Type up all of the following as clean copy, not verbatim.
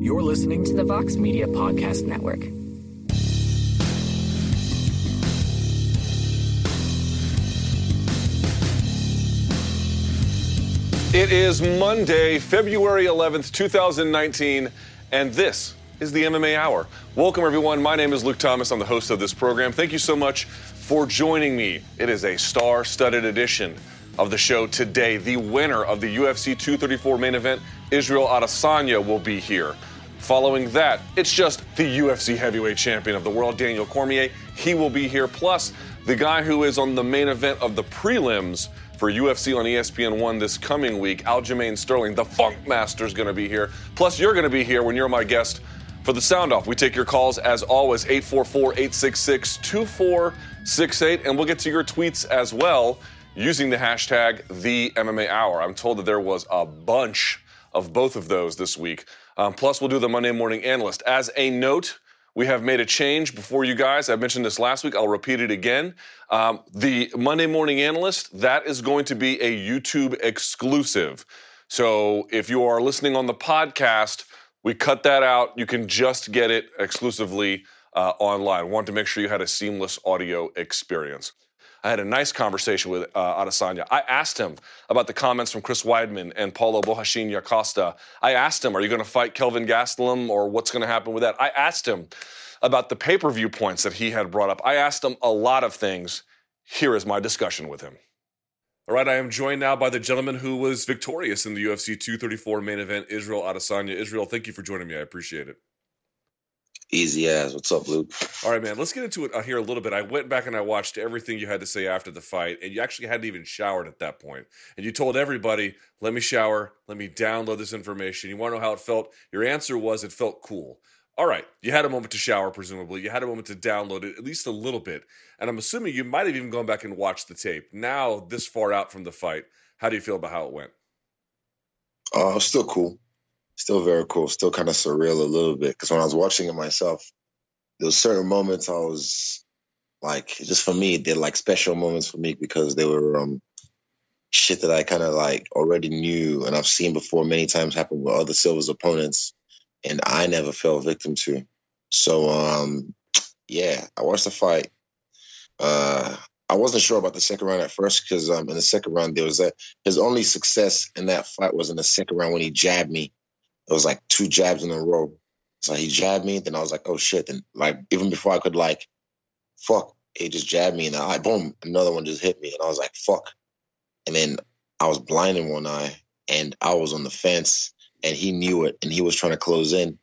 You're listening to the Vox Media Podcast Network. It is Monday, February 11th, 2019, and this is the MMA Hour. Welcome, everyone. My name is Luke Thomas. I'm the host of this program. Thank you so much for joining me. It is a star-studded edition of the show today. The winner of the UFC 234 main event, Israel Adesanya, will be here. Following that, it's just the UFC heavyweight champion of the world, Daniel Cormier. He will be here. Plus, the guy who is on the main event of the prelims for UFC on ESPN1 this coming week, Aljamain Sterling, the Funk Master, is going to be here. Plus, you're going to be here when you're my guest for the Sound Off. We take your calls, as always, 844-866-2468, and we'll get to your tweets as well using the hashtag #TheMMAHour. I'm told that there was a bunch of both of those this week. Plus, we'll do the Monday Morning Analyst. As a note, we have made a change before you guys. I mentioned this last week. I'll repeat it again. The Monday Morning Analyst, that is going to be a YouTube exclusive. So if you are listening on the podcast, we cut that out. You can just get it exclusively online. Want to make sure you had a seamless audio experience. I had a nice conversation with Adesanya. I asked him about the comments from Chris Weidman and Paulo Borrachinha Acosta. I asked him, are you going to fight Kelvin Gastelum, or what's going to happen with that? I asked him about the pay-per-view points that he had brought up. I asked him a lot of things. Here is my discussion with him. All right, I am joined now by the gentleman who was victorious in the UFC 234 main event, Israel Adesanya. Israel, thank you for joining me. I appreciate it. Easy as. What's up, Luke? All right, man. Let's get into it here a little bit. I went back and I watched everything you had to say after the fight, and you actually hadn't even showered at that point. And you told everybody, let me shower, let me download this information. You want to know how it felt? Your answer was it felt cool. All right, you had a moment to shower, presumably. You had a moment to download it, at least a little bit. And I'm assuming you might have even gone back and watched the tape. Now, this far out from the fight, how do you feel about how it went? Still cool. Still very cool. Still kind of surreal a little bit. Because when I was watching it myself, there was certain moments I was like, just for me, they're like special moments for me because they were shit that I kind of like already knew and I've seen before many times happen with other Silva's opponents, and I never fell victim to. So, yeah, I watched the fight. I wasn't sure about the second round at first because in the second round, there was his only success in that fight was in the second round when he jabbed me. It was like 2 jabs in a row. So he jabbed me, then I was like, oh shit. And like, even before I could like, fuck, he just jabbed me in the eye. Boom, another one just hit me. And I was like, fuck. And then I was blind in one eye and I was on the fence and he knew it and he was trying to close in.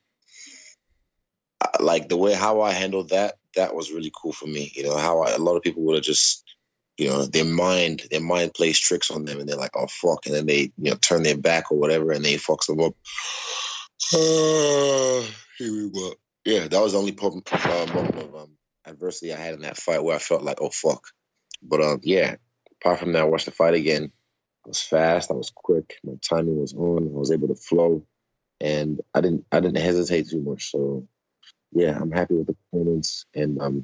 Like the way how I handled that was really cool for me. You know, a lot of people would have just, you know, their mind plays tricks on them and they're like, oh, fuck. And then they, you know, turn their back or whatever and they fucks them up. Yeah, that was the only moment of adversity I had in that fight where I felt like, oh, fuck. But, yeah, apart from that, I watched the fight again. I was fast. I was quick. My timing was on. I was able to flow. And I didn't hesitate too much. So, yeah, I'm happy with the performance. And,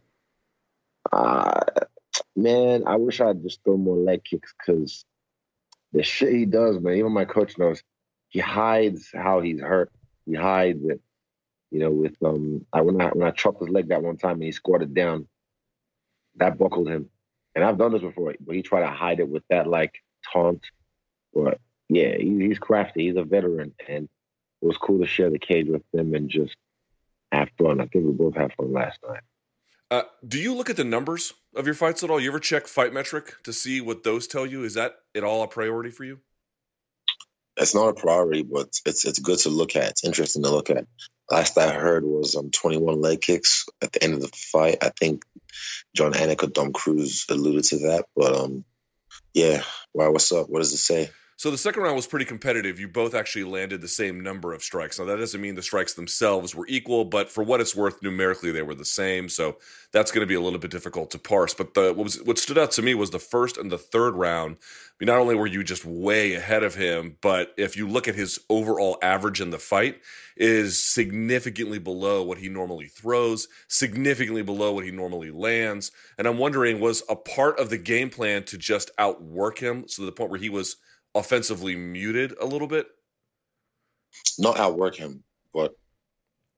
man, I wish I'd just throw more leg kicks because the shit he does, man, even my coach knows, he hides how he's hurt. He hides it, you know, with when I chopped his leg that one time and he squatted down, that buckled him. And I've done this before, but he tried to hide it with that like taunt. But yeah, he's crafty. He's a veteran, and it was cool to share the cage with him and just have fun. I think we both had fun last night. Do you look at the numbers of your fights at all? You ever check Fight Metric to see what those tell you? Is that at all a priority for you? It's not a priority, but it's good to look at. It's interesting to look at. Last I heard was 21 leg kicks at the end of the fight. I think John Anik or Dom Cruz alluded to that. But, yeah. Wow, what's up? What does it say? So the second round was pretty competitive. You both actually landed the same number of strikes. Now, that doesn't mean the strikes themselves were equal, but for what it's worth, numerically, they were the same. So that's going to be a little bit difficult to parse. But what stood out to me was the first and the third round. I mean, not only were you just way ahead of him, but if you look at his overall average in the fight, is significantly below what he normally throws, significantly below what he normally lands. And I'm wondering, was a part of the game plan to just outwork him to the point where he was offensively muted a little bit? Not outwork him, but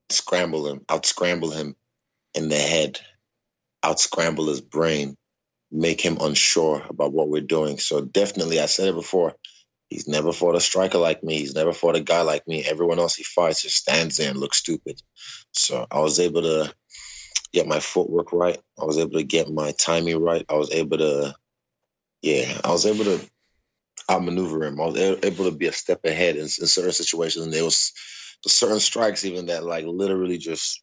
outscramble him in the head, outscramble his brain, make him unsure about what we're doing. So definitely, I said it before, he's never fought a striker like me. He's never fought a guy like me. Everyone else he fights just stands there and looks stupid. So I was able to get my footwork right. I was able to get my timing right. I was able to outmaneuver him. I was able to be a step ahead in certain situations. And there was certain strikes even that like literally just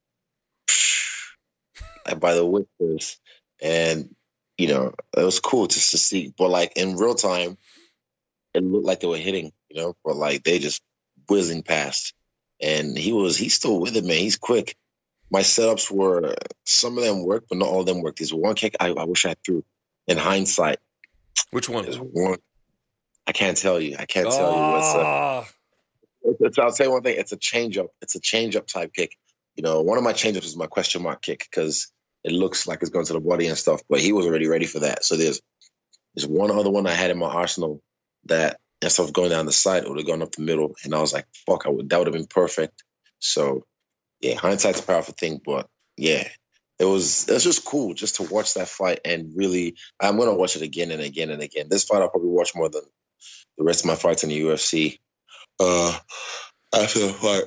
like by the whispers. And, you know, it was cool just to see. But like in real time, it looked like they were hitting, you know, but like they just whizzing past. And he's still with it, man. He's quick. My setups were, some of them worked, but not all of them worked. There's one kick I wish I threw in hindsight. Which one? There's one. I can't tell you. I'll tell you one thing. It's a changeup. It's a changeup type kick. You know, one of my changeups is my question mark kick because it looks like it's going to the body and stuff, but he was already ready for that. So there's one other one I had in my arsenal that instead of going down the side, it would have gone up the middle. And I was like, fuck, that would have been perfect. So yeah, hindsight's a powerful thing, but yeah, it was just cool just to watch that fight. And really, I'm going to watch it again and again and again. This fight I'll probably watch more than the rest of my fights in the UFC. After the fight.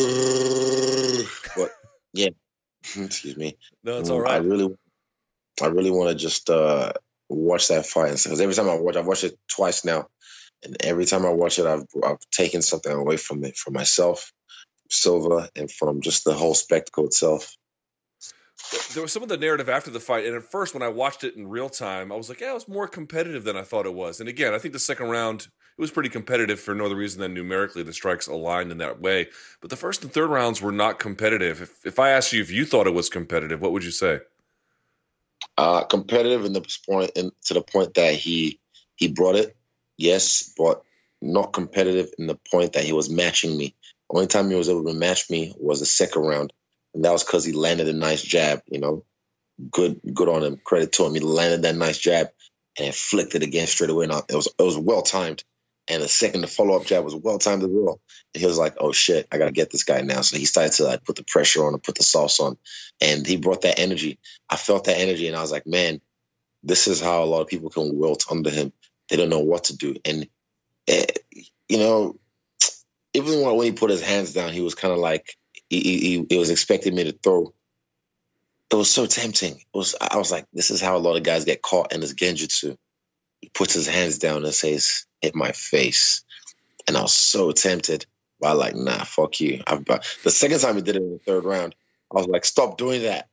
But yeah, excuse me. No, it's all right. I really want to just watch that fight. Because every time I've watched it twice now. And every time I watch it, I've taken something away from it, from myself, Silva, and from just the whole spectacle itself. There was some of the narrative after the fight, and at first when I watched it in real time, I was like, yeah, it was more competitive than I thought it was. And again, I think the second round, it was pretty competitive for no other reason than numerically the strikes aligned in that way. But the first and third rounds were not competitive. If I asked you if you thought it was competitive, what would you say? Competitive to the point that he brought it, yes, but not competitive in the point that he was matching me. The only time he was able to match me was the second round. And that was because he landed a nice jab, you know. Good on him. Credit to him. He landed that nice jab and flicked it again straight away. And it was well timed. And the follow-up jab was well timed as well. And he was like, oh shit, I gotta get this guy now. So he started to like put the pressure on and put the sauce on. And he brought that energy. I felt that energy and I was like, man, this is how a lot of people can wilt under him. They don't know what to do. And you know, even when he put his hands down, he was kind of like, he was expecting me to throw. It was so tempting. I was like, this is how a lot of guys get caught in this genjutsu. He puts his hands down and says, hit my face. And I was so tempted. But I was like, nah, fuck you. The second time he did it in the third round, I was like, stop doing that.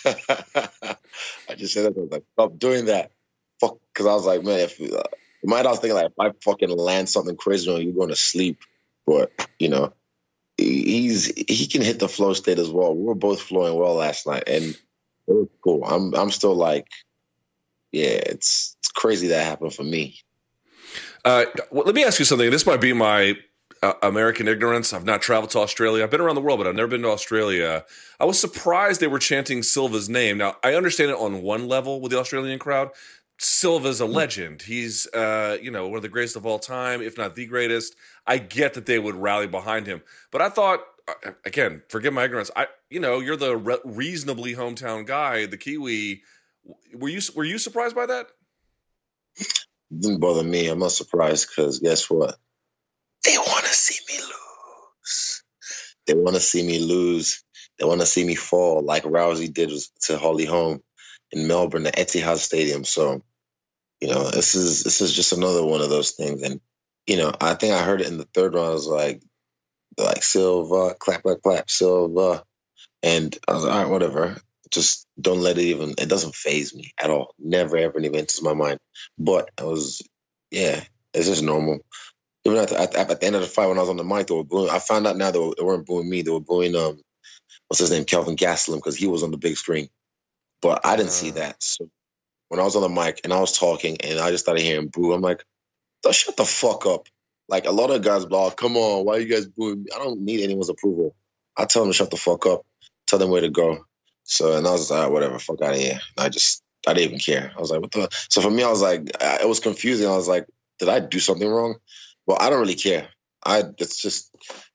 I just said that. I was like, stop doing that. Fuck. Because I was like, man, in my head I was thinking like, if I fucking land something crazy on you, you're going to sleep. But, you know, he can hit the flow state as well. We were both flowing well last night, and it was cool. I'm still like, yeah, it's crazy that happened for me. Well, let me ask you something. This might be my American ignorance. I've not traveled to Australia. I've been around the world, but I've never been to Australia. I was surprised they were chanting Silva's name. Now, I understand it on one level with the Australian crowd. Silva's a legend. He's, one of the greatest of all time, if not the greatest. I get that they would rally behind him, but I thought, again, forgive my ignorance. You're the reasonably hometown guy, the Kiwi. Were you surprised by that? It didn't bother me. I'm not surprised because guess what? They want to see me lose. They want to see me lose. They want to see me fall like Rousey did to Holly Holm in Melbourne, the Etihad Stadium. So, this is just another one of those things. And, I think I heard it in the third round. I was like Silva, clap, clap, clap, Silva. And I was like, all right, whatever. Just don't let it doesn't faze me at all. Never, ever even enters my mind. But it's just normal. Even at the end of the fight when I was on the mic, they were booing. I found out now they weren't booing me. They were booing, what's his name, Kelvin Gastelum, because he was on the big screen. But I didn't see that. So when I was on the mic and I was talking and I just started hearing boo, I'm like, shut the fuck up. Like a lot of guys be like, come on, why are you guys booing me? I don't need anyone's approval. I tell them to shut the fuck up, tell them where to go. So, and I was like, whatever, fuck out of here. I didn't even care. I was like, what the? So for me, I was like, it was confusing. I was like, did I do something wrong? Well, I don't really care. It's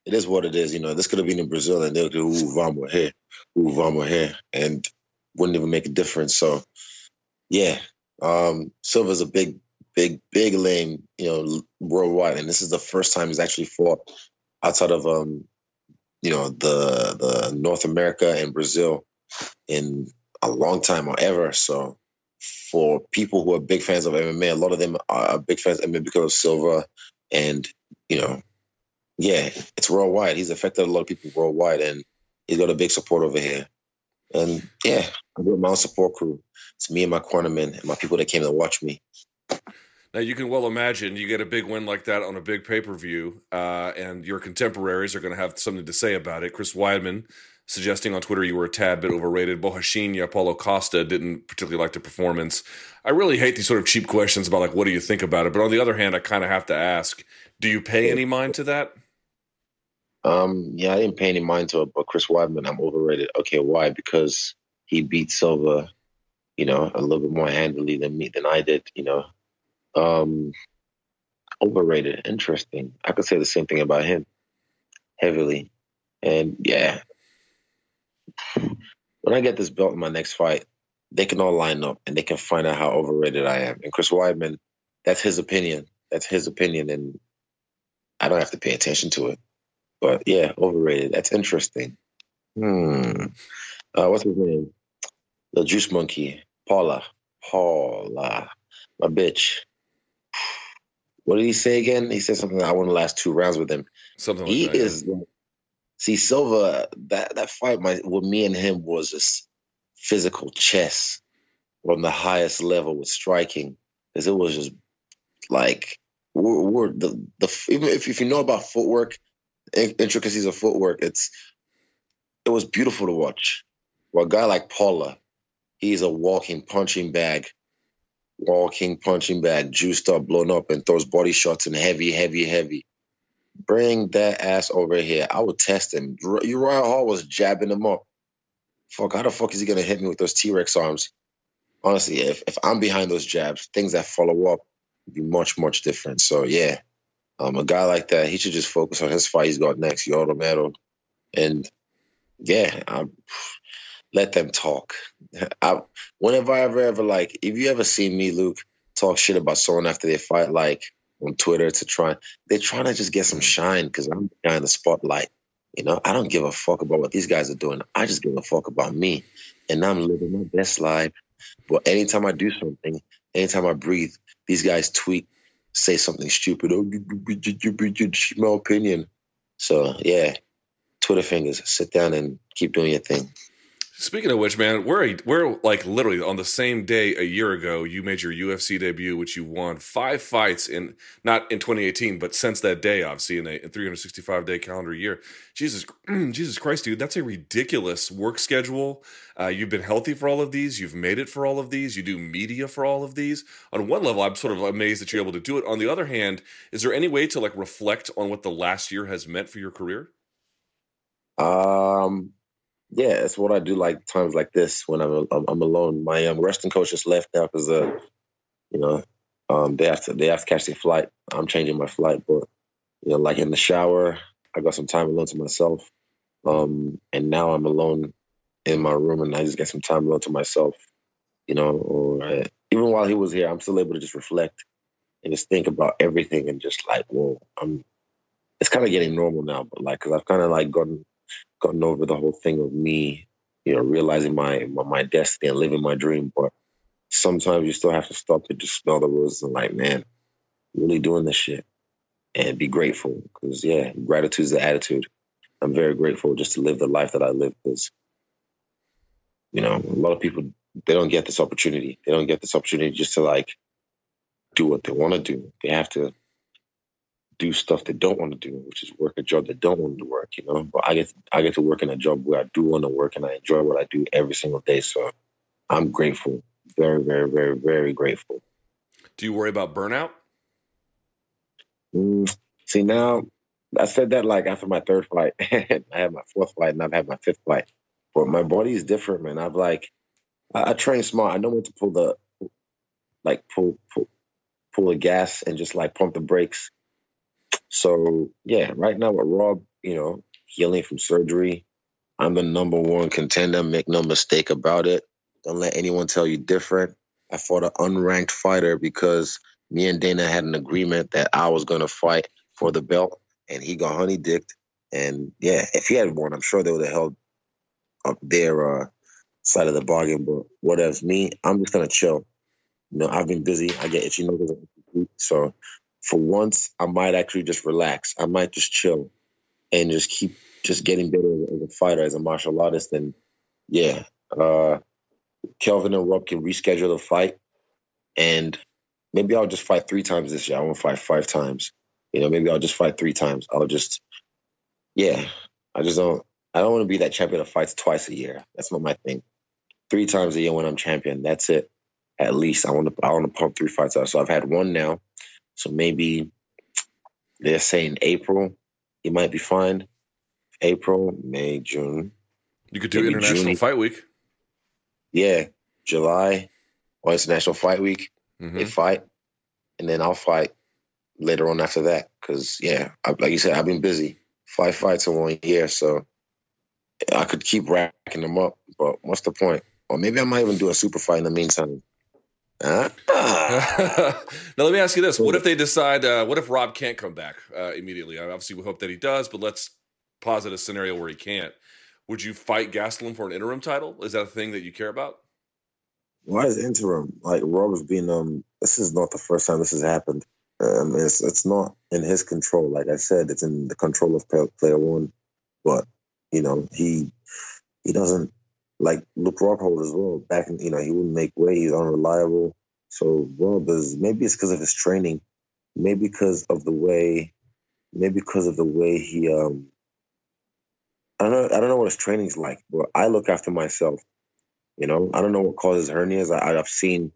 it is what it is. You know, this could have been in Brazil and they'll do vamos here, and wouldn't even make a difference. So, yeah, Silva's a big name, you know, worldwide, and this is the first time he's actually fought outside of you know, the North America and Brazil in a long time or ever. So, for people who are big fans of MMA, a lot of them are big fans of MMA because of Silva, and you know, yeah, it's worldwide. He's affected a lot of people worldwide, and he's got a big support over here. And yeah, I'm with my own support crew. It's me and my cornermen and my people that came to watch me. Now, you can well imagine you get a big win like that on a big pay-per-view, and your contemporaries are going to have something to say about it. Chris Weidman suggesting on Twitter you were a tad bit overrated. Borrachinha, Paulo Costa didn't particularly like the performance. I really hate these sort of cheap questions about, like, what do you think about it? But on the other hand, I kind of have to ask, do you pay any mind to that? Yeah, I didn't pay any mind to it, but Chris Weidman, I'm overrated. Okay, why? Because he beat Silva, you know, a little bit more handily than I did, you know. Overrated. Interesting. I could say the same thing about him heavily. And yeah, when I get this belt in my next fight, they can all line up and they can find out how overrated I am. And Chris Weidman, that's his opinion. That's his opinion, and I don't have to pay attention to it. But yeah, overrated. That's interesting. What's his name? The Juice Monkey. Paula. My bitch. What did he say again? He said something. I want to last 2 rounds with him. Something like He that. is. See, Silva. That fight with me and him was just physical chess on the highest level with striking, because it was just like we're even if you know about footwork, intricacies of footwork, it was beautiful to watch. Well, a guy like Paula, he's a walking punching bag, juiced up, blown up, and throws body shots and heavy. Bring that ass over here. I would test him. Uriah Hall was jabbing him up. Fuck, how the fuck is he going to hit me with those T-Rex arms? Honestly, if I'm behind those jabs, things that follow up would be much, much different. So, yeah, a guy like that, he should just focus on his fight he's got next, Yoel Romero. And, yeah, let them talk. Whenever I ever, like, if you ever see me, Luke, talk shit about someone after they fight, like, on Twitter they're trying to just get some shine because I'm behind the spotlight. You know, I don't give a fuck about what these guys are doing. I just give a fuck about me. And I'm living my best life. But anytime I do something, anytime I breathe, these guys tweet, say something stupid. Oh, my opinion. So, yeah, Twitter fingers, sit down and keep doing your thing. Speaking of which, man, we're like literally on the same day a year ago, you made your UFC debut, which you won 5 fights not in 2018, but since that day, obviously in a 365-day calendar year. Jesus Christ, dude, that's a ridiculous work schedule. You've been healthy for all of these. You've made it for all of these. You do media for all of these. On one level, I'm sort of amazed that you're able to do it. On the other hand, is there any way to like reflect on what the last year has meant for your career? Yeah, it's what I do like times like this when I'm alone. My wrestling coach just left now because they have to catch their flight. I'm changing my flight, but you know, like in the shower, I got some time alone to myself. And now I'm alone in my room, and I just get some time alone to myself. You know, or even while he was here, I'm still able to just reflect and just think about everything and just like, whoa, it's kind of getting normal now, but like, cause I've kind of like gotten over the whole thing of me, you know, realizing my destiny and living my dream. But sometimes you still have to stop to just smell the roses and like, man, really doing this shit and be grateful. Because yeah, gratitude is the attitude. I'm very grateful just to live the life that I live, because, you know, a lot of people, they don't get this opportunity. They don't get this opportunity just to like do what they want to do. They have to do stuff they don't want to do, which is work a job they don't want to work, you know. But I get to work in a job where I do want to work, and I enjoy what I do every single day. So I'm grateful, very, very, very, very grateful. Do you worry about burnout? See, now I said that like after my 3rd fight. I had my 4th fight, and I've had my 5th fight. But my body is different, man. I train smart. I know when to pull the gas and just like pump the brakes. So yeah, right now with Rob, healing from surgery. I'm the number one contender. Make no mistake about it. Don't let anyone tell you different. I fought an unranked fighter because me and Dana had an agreement that I was going to fight for the belt, and he got honey-dicked. And, yeah, if he had won, I'm sure they would have held up their side of the bargain. But whatever's me, I'm just going to chill. I've been busy. I get itchy noses. So for once, I might actually just relax. I might just chill and just keep just getting better as a fighter, as a martial artist. And yeah, Kelvin and Rob can reschedule the fight. And maybe I'll just fight 3 times this year. I won't fight 5 times. Maybe I'll just fight 3 times. I don't want to be that champion that fights twice a year. That's not my thing. 3 times a year when I'm champion. That's it. At least I want to pump 3 fights out. So I've had 1 now. So maybe they're saying April, he might be fine. April, May, June. You could do International Fight Week. Yeah, July or International Fight Week. They fight, and then I'll fight later on after that. Because like you said, I've been busy. 5 fights in 1 year, so I could keep racking them up. But what's the point? Or maybe I might even do a super fight in the meantime. Now let me ask you this: what if they decide? What if Rob can't come back immediately? Obviously, we hope that he does, but let's posit a scenario where he can't. Would you fight Gastelum for an interim title? Is that a thing that you care about? Why is interim? Like Rob has been. This is not the first time this has happened. It's not in his control. Like I said, it's in the control of player one. But he doesn't. Like, look, Rob Holt as well. Back in, he wouldn't make weight. He's unreliable. So Rob maybe it's because of his training, maybe because of the way he, I don't know what his training's like, but I look after myself. I don't know what causes hernias. I've seen,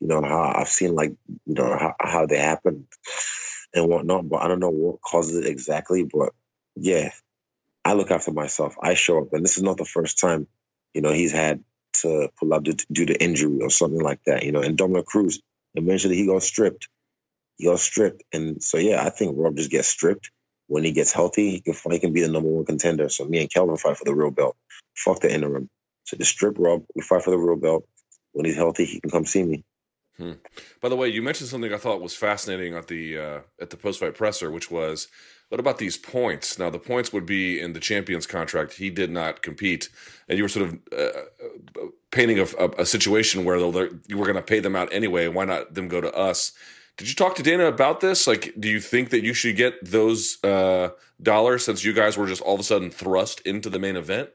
how they happen and whatnot, but I don't know what causes it exactly. But yeah, I look after myself. I show up, and this is not the first time. He's had to pull up due to injury or something like that, and Dominic Cruz, eventually he got stripped. And so, yeah, I think Rob just gets stripped. When he gets healthy, he can be the number one contender. So me and Kelvin fight for the real belt. Fuck the interim. So just strip Rob. We fight for the real belt. When he's healthy, he can come see me. By the way, you mentioned something I thought was fascinating at the post-fight presser, which was, what about these points? Now, the points would be in the champion's contract. He did not compete. And you were sort of painting a situation where you were going to pay them out anyway. Why not them go to us? Did you talk to Dana about this? Like, do you think that you should get those dollars since you guys were just all of a sudden thrust into the main event?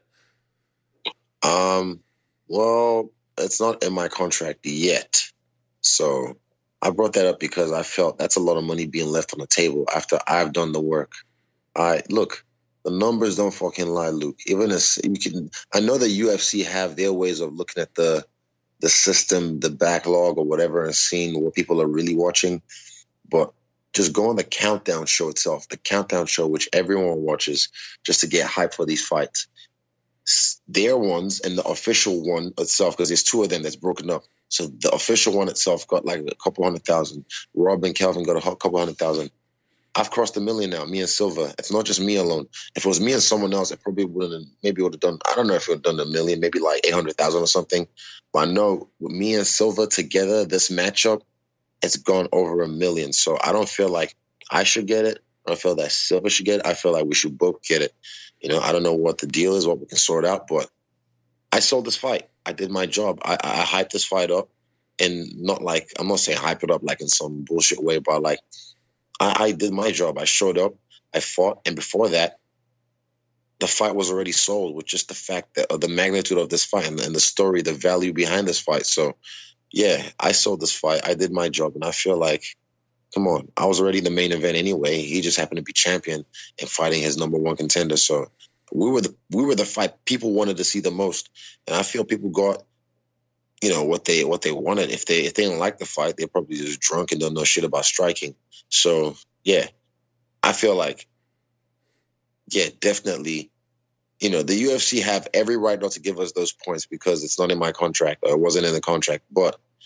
Well, it's not in my contract yet. So I brought that up because I felt that's a lot of money being left on the table after I've done the work. Look, the numbers don't fucking lie, Luke. Even as I know the UFC have their ways of looking at the system, the backlog or whatever, and seeing what people are really watching. But just go on the Countdown show itself, the Countdown show, which everyone watches just to get hyped for these fights. Their ones and the official one itself, because there's 2 of them that's broken up. So the official one itself got like a couple 100,000. Rob and Kelvin got a couple 100,000. I've crossed 1 million now, me and Silva. It's not just me alone. If it was me and someone else, it probably would have done, I don't know if it would have done 1 million, maybe like 800,000 or something. But I know with me and Silva together, this matchup, it's gone over 1 million. So I don't feel like I should get it. I don't feel that Silva should get it. I feel like we should both get it. I don't know what the deal is, what we can sort out, but I sold this fight. I did my job. I hyped this fight up, and not like, I'm not saying hype it up like in some bullshit way, but like I did my job. I showed up, I fought, and before that, the fight was already sold with just the fact that of the magnitude of this fight and the story, the value behind this fight. So yeah, I sold this fight. I did my job, and I feel like, come on, I was already the main event anyway. He just happened to be champion and fighting his number one contender. So we were the fight people wanted to see the most, and I feel people got, what they wanted. If they didn't like the fight, they're probably just drunk and don't know shit about striking. So yeah, I feel like, yeah, definitely. The UFC have every right not to give us those points because it's not in my contract or it wasn't in the contract. But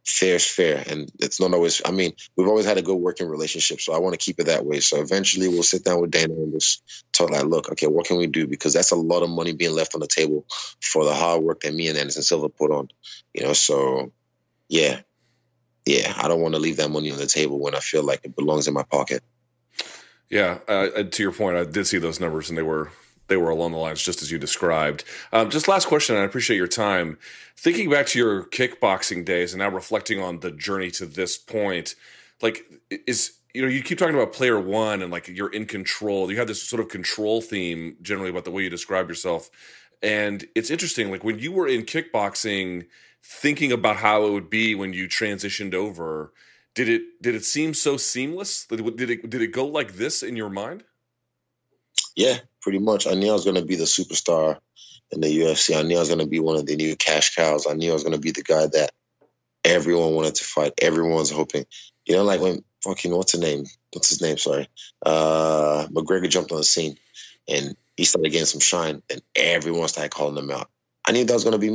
fair is fair, and it's not always. I mean, we've always had a good working relationship, so I want to keep it that way. So eventually, we'll sit down with Dana and just talk like, look, okay, what can we do? Because that's a lot of money being left on the table for the hard work that me and Anderson Silva put on. So yeah, I don't want to leave that money on the table when I feel like it belongs in my pocket. Yeah, to your point, I did see those numbers, and they were along the lines just as you described. Just last question, and I appreciate your time. Thinking back to your kickboxing days and now reflecting on the journey to this point, like you keep talking about player one and like you're in control. You have this sort of control theme generally about the way you describe yourself. And it's interesting, like when you were in kickboxing, thinking about how it would be when you transitioned over, did it seem so seamless? Did it go like this in your mind? Yeah, pretty much. I knew I was going to be the superstar in the UFC. I knew I was going to be one of the new cash cows. I knew I was going to be the guy that everyone wanted to fight. Everyone's hoping. Like when fucking what's his name? Sorry, McGregor jumped on the scene and he started getting some shine, and everyone started calling him out. I knew that was going to be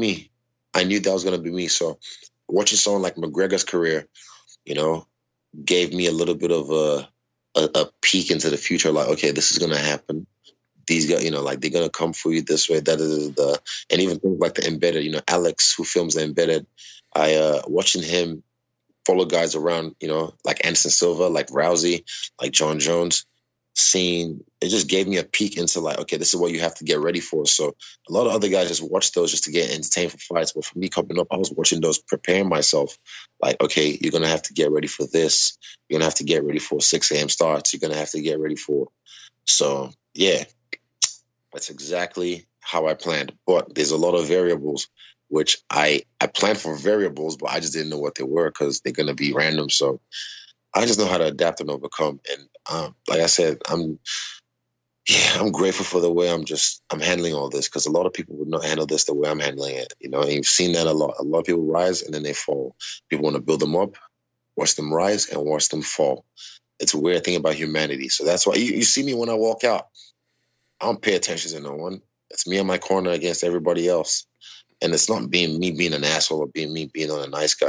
me. So watching someone like McGregor's career, gave me a little bit of a peek into the future. Like, okay, this is going to happen. These guys, like they're going to come for you this way, and even things like the Embedded, Alex, who films the Embedded, watching him follow guys around, like Anderson Silva, like Rousey, like John Jones, it just gave me a peek into like, okay, this is what you have to get ready for. So a lot of other guys just watch those just to get entertained for fights. But for me coming up, I was watching those, preparing myself. Like, okay, you're going to have to get ready for this. You're going to have to get ready for 6 a.m. starts. You're going to have to get ready for. So, yeah, that's exactly how I planned. But there's a lot of variables, which I planned for variables, but I just didn't know what they were because they're going to be random. So I just know how to adapt and overcome. And like I said, I'm grateful for the way I'm handling all this, because a lot of people would not handle this the way I'm handling it. And you've seen that a lot. A lot of people rise and then they fall. People want to build them up, watch them rise, and watch them fall. It's a weird thing about humanity. So that's why you see me when I walk out. I don't pay attention to no one. It's me in my corner against everybody else. And it's not me being an asshole or me being a nice guy.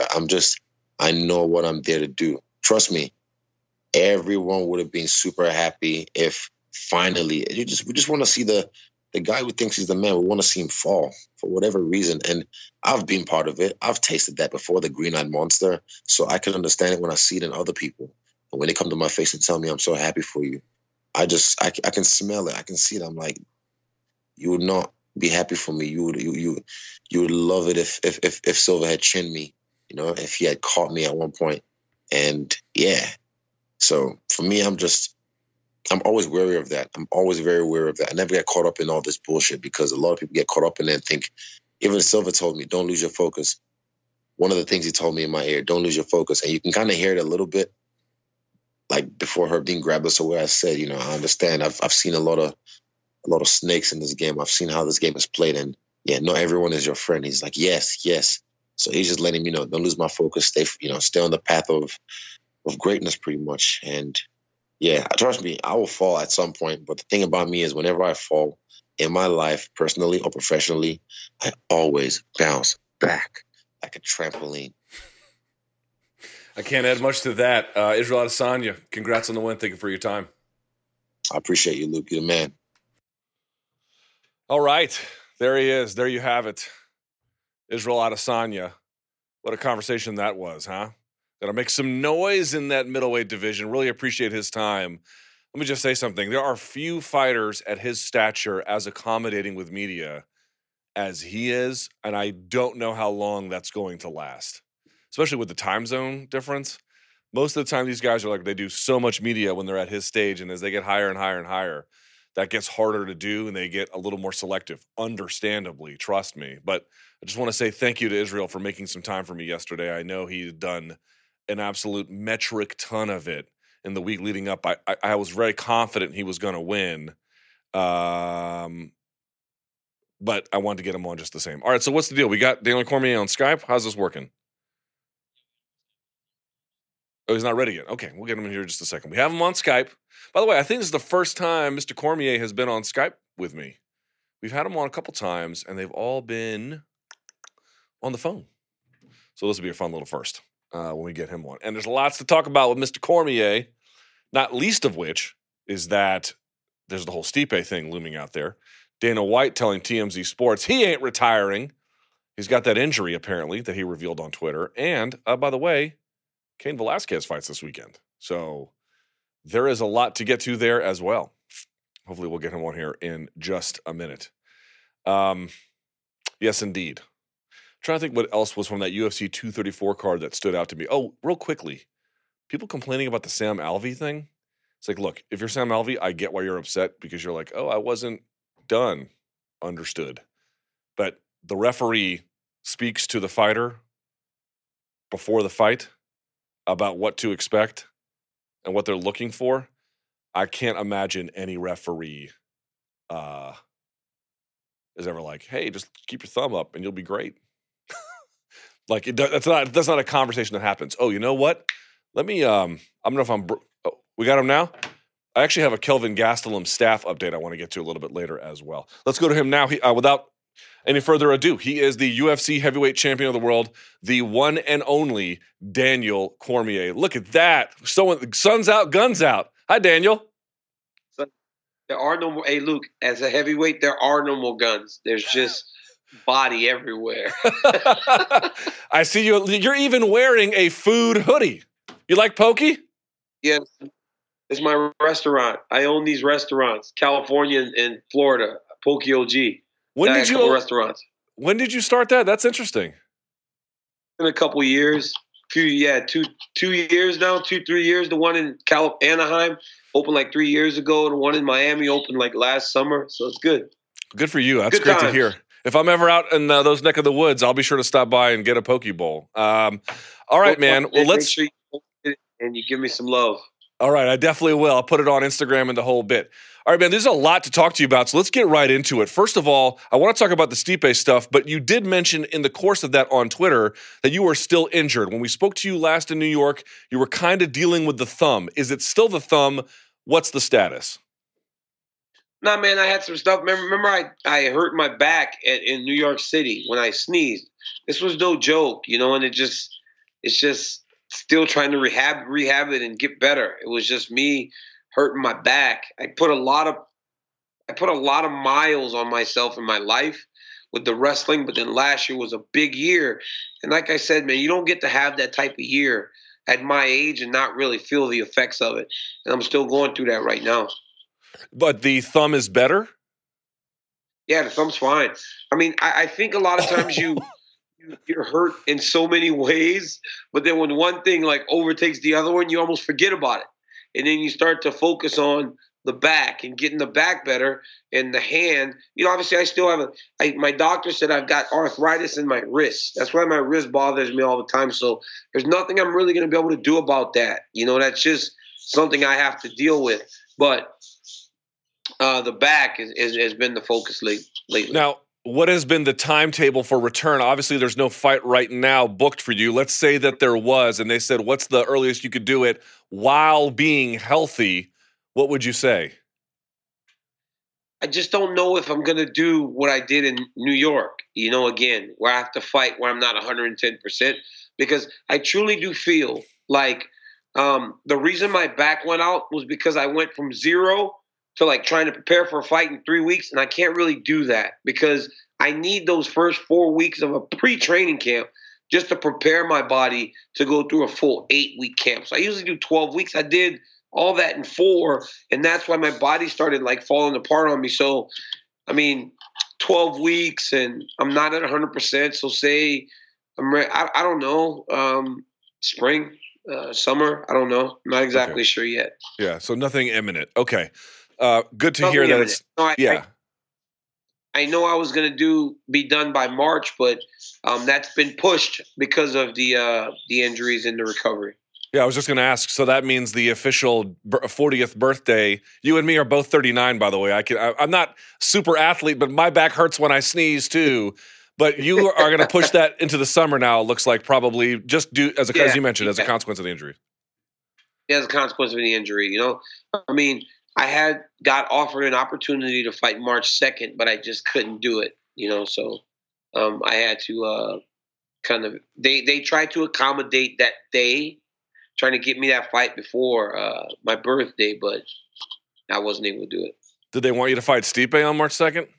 I know what I'm there to do. Trust me, everyone would have been super happy if finally we just want to see the guy who thinks he's the man. We want to see him fall for whatever reason. And I've been part of it. I've tasted that before, the green-eyed monster. So I can understand it when I see it in other people. And when they come to my face and tell me I'm so happy for you, I can smell it. I can see it. I'm like, you would not be happy for me. You would love it if Silva had chinned me, if he had caught me at one point. And yeah. So for me, I'm always wary of that. I'm always very wary of that. I never get caught up in all this bullshit, because a lot of people get caught up in it and think, even Silva told me, don't lose your focus. One of the things he told me in my ear, don't lose your focus. And you can kind of hear it a little bit, like before Herb Dean grabbed us. So where I said, I understand. I've seen a lot of snakes in this game. I've seen how this game is played. And yeah, not everyone is your friend. He's like, yes. So he's just letting me know, don't lose my focus. Stay on the path of greatness, pretty much. And yeah, trust me, I will fall at some point. But the thing about me is, whenever I fall in my life, personally or professionally, I always bounce back like a trampoline. I can't add much to that. Israel Adesanya, congrats on the win. Thank you for your time. I appreciate you, Luke. You're the man. All right. There he is. There you have it. Israel Adesanya. What a conversation that was, huh? Got to make some noise in that middleweight division. Really appreciate his time. Let me just say something. There are few fighters at his stature as accommodating with media as he is, and I don't know how long that's going to last, especially with the time zone difference. Most of the time, these guys are like, they do so much media when they're at his stage, and as they get higher and higher and higher, that gets harder to do, and they get a little more selective, understandably, trust me. But I just want to say thank you to Israel for making some time for me yesterday. I know he's done an absolute metric ton of it in the week leading up. I was very confident he was going to win, but I wanted to get him on just the same. All right, so what's the deal? We got Daniel Cormier on Skype. How's this working? Oh, he's not ready yet. Okay, we'll get him in here in just a second. We have him on Skype. By the way, I think this is the first time Mr. Cormier has been on Skype with me. We've had him on a couple times, and they've all been on the phone. So this will be a fun little first when we get him on. And there's lots to talk about with Mr. Cormier, not least of which is that there's the whole Stipe thing looming out there. Dana White telling TMZ Sports he ain't retiring. He's got that injury, apparently, that he revealed on Twitter. And, by the way, Cain Velasquez fights this weekend. So there is a lot to get to there as well. Hopefully we'll get him on here in just a minute. Yes, indeed. I'm trying to think what else was from that UFC 234 card that stood out to me. Oh, real quickly. People complaining about the Sam Alvey thing. It's like, look, if you're Sam Alvey, I get why you're upset because you're like, oh, I wasn't done. Understood. But the referee speaks to the fighter before the fight about what to expect and what they're looking for. I can't imagine any referee is ever like, hey, just keep your thumb up and you'll be great. Like, that's not a conversation that happens. Oh, you know what? Let me, I don't know if we got him now? I actually have a Kelvin Gastelum staff update I want to get to a little bit later as well. Let's go to him now. Without any further ado, he is the UFC heavyweight champion of the world, the one and only Daniel Cormier. Look at that. Sun's out, guns out. Hi, Daniel. There are no more. Hey, Luke, as a heavyweight, there are no more guns. There's just body everywhere. I see you. You're even wearing a food hoodie. You like Pokey? Yes. It's my restaurant. I own these restaurants, California and Florida, Pokey OG. When did you restaurants? When did you start that? That's interesting. In a couple of years. 2 years now, 2-3 years. The one in Anaheim opened like 3 years ago. The one in Miami opened like last summer. So it's good. Good for you. That's great to hear. If I'm ever out in those neck of the woods, I'll be sure to stop by and get a Poke Bowl. All right, man. Well, let's make sure you post it and you give me some love. All right, I definitely will. I'll put it on Instagram and the whole bit. All right, man, there's a lot to talk to you about, so let's get right into it. First of all, I want to talk about the Stipe stuff, but you did mention in the course of that on Twitter that you were still injured. When we spoke to you last in New York, you were kind of dealing with the thumb. Is it still the thumb? What's the status? Nah, man, I had some stuff. Remember I hurt my back in New York City when I sneezed. This was no joke, and it's just still trying to rehab it and get better. It was just me hurting my back. I put a lot of miles on myself in my life with the wrestling, but then last year was a big year. And like I said, man, you don't get to have that type of year at my age and not really feel the effects of it. And I'm still going through that right now. But the thumb is better? Yeah, the thumb's fine. I mean, I think a lot of times you're hurt in so many ways, but then when one thing like overtakes the other one, you almost forget about it. And then you start to focus on the back and getting the back better and the hand. Obviously I still have my doctor said I've got arthritis in my wrist. That's why my wrist bothers me all the time. So there's nothing I'm really going to be able to do about that. That's just something I have to deal with. But the back has been the focus lately. Now, what has been the timetable for return? Obviously, there's no fight right now booked for you. Let's say that there was, and they said, what's the earliest you could do it while being healthy? What would you say? I just don't know if I'm going to do what I did in New York, again, where I have to fight where I'm not 110%, because I truly do feel like the reason my back went out was because I went from zero to like trying to prepare for a fight in 3 weeks. And I can't really do that because I need those first 4 weeks of a pre-training camp just to prepare my body to go through a full 8-week camp. So I usually do 12 weeks. I did all that in 4, and that's why my body started like falling apart on me. So, 12 weeks and I'm not at 100%. So say I don't know, spring, summer, I don't know. I'm not exactly sure yet. Yeah. So nothing imminent. Okay. Good to hear that it's I know I was going to be done by March, but that's been pushed because of the injuries and the recovery. Yeah, I was just going to ask. So that means the official 40th birthday. You and me are both 39, by the way. I'm not super athlete, but my back hurts when I sneeze too. But you are going to push that into the summer now. It looks like probably just as you mentioned, as a consequence of the injury. Yeah, as a consequence of the injury. I got offered an opportunity to fight March 2nd, but I just couldn't do it, So I had to kind of they tried to accommodate that day, trying to get me that fight before my birthday, but I wasn't able to do it. Did they want you to fight Stipe on March 2nd?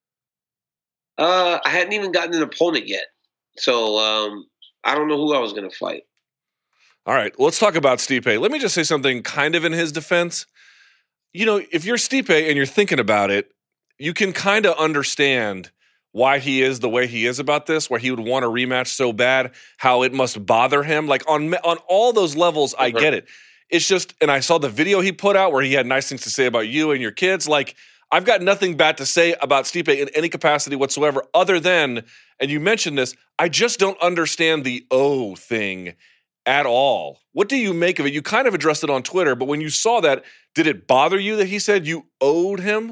I hadn't even gotten an opponent yet, so I don't know who I was going to fight. All right, let's talk about Stipe. Let me just say something kind of in his defense. You know, if you're Stipe and you're thinking about it, you can kind of understand why he is the way he is about this, where he would want a rematch so bad, how it must bother him. Like on all those levels, I get it. It's just, and I saw the video he put out where he had nice things to say about you and your kids. Like, I've got nothing bad to say about Stipe in any capacity whatsoever, other than, and you mentioned this, I just don't understand the O thing at all. What do you make of it? You kind of addressed it on Twitter, but when you saw that, did it bother you that he said you owed him?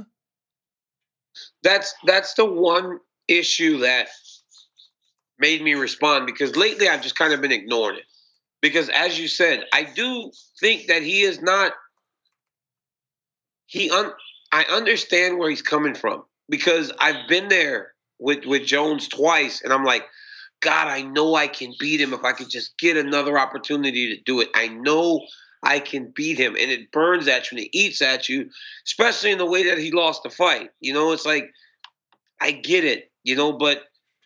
That's the one issue that made me respond, because lately I've just kind of been ignoring it. Because as you said, I do think that he is not. I understand where he's coming from, because I've been there with Jones twice, and I'm like, God, I know I can beat him if I could just get another opportunity to do it. I know I can beat him, and it burns at you and it eats at you, especially in the way that he lost the fight. You know, it's like, I get it, you know, but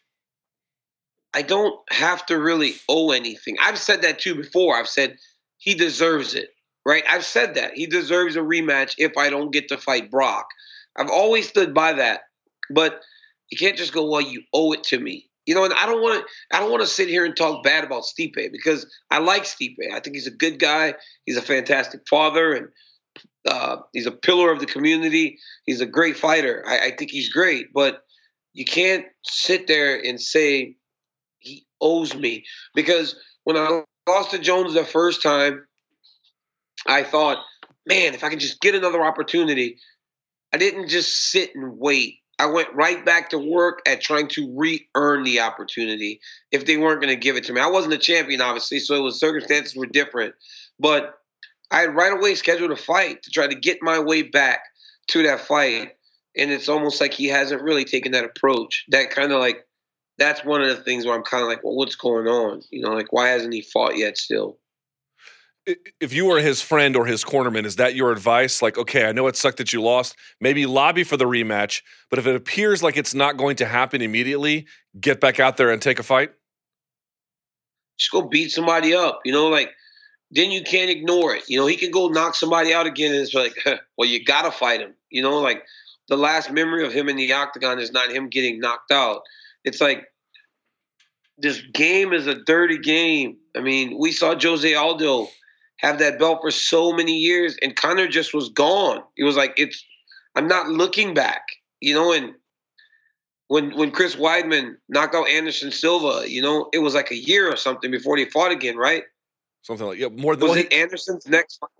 I don't have to really owe anything. I've said that too before. I've said he deserves it, right? I've said that. He deserves a rematch if I don't get to fight Brock. I've always stood by that. But you can't just go, well, you owe it to me. You know, and I don't want to sit here and talk bad about Stipe, because I like Stipe. I think he's a good guy. He's a fantastic father, and he's a pillar of the community. He's a great fighter. I think he's great. But you can't sit there and say he owes me, because when I lost to Jones the first time, I thought, man, if I could just get another opportunity. I didn't just sit and wait. I went right back to work at trying to re-earn the opportunity if they weren't going to give it to me. I wasn't a champion, obviously, so circumstances were different. But I had right away scheduled a fight to try to get my way back to that fight. And it's almost like he hasn't really taken that approach. That kind of like, that's one of the things where I'm kind of like, well, what's going on? You know, like, why hasn't he fought yet still? If you were his friend or his cornerman, is that your advice? Like, okay, I know it sucked that you lost. Maybe lobby for the rematch, but if it appears like it's not going to happen immediately, get back out there and take a fight? Just go beat somebody up, you know, like, then you can't ignore it. You know, he can go knock somebody out again, and it's like, well, you got to fight him. You know, like, the last memory of him in the octagon is not him getting knocked out. It's like, this game is a dirty game. I mean, we saw Jose Aldo have that belt for so many years, and Conor just was gone. It was like, I'm not looking back, you know. And when Chris Weidman knocked out Anderson Silva, you know, it was like a year or something before they fought again, right? Something like, yeah, more than was it Anderson's next fight?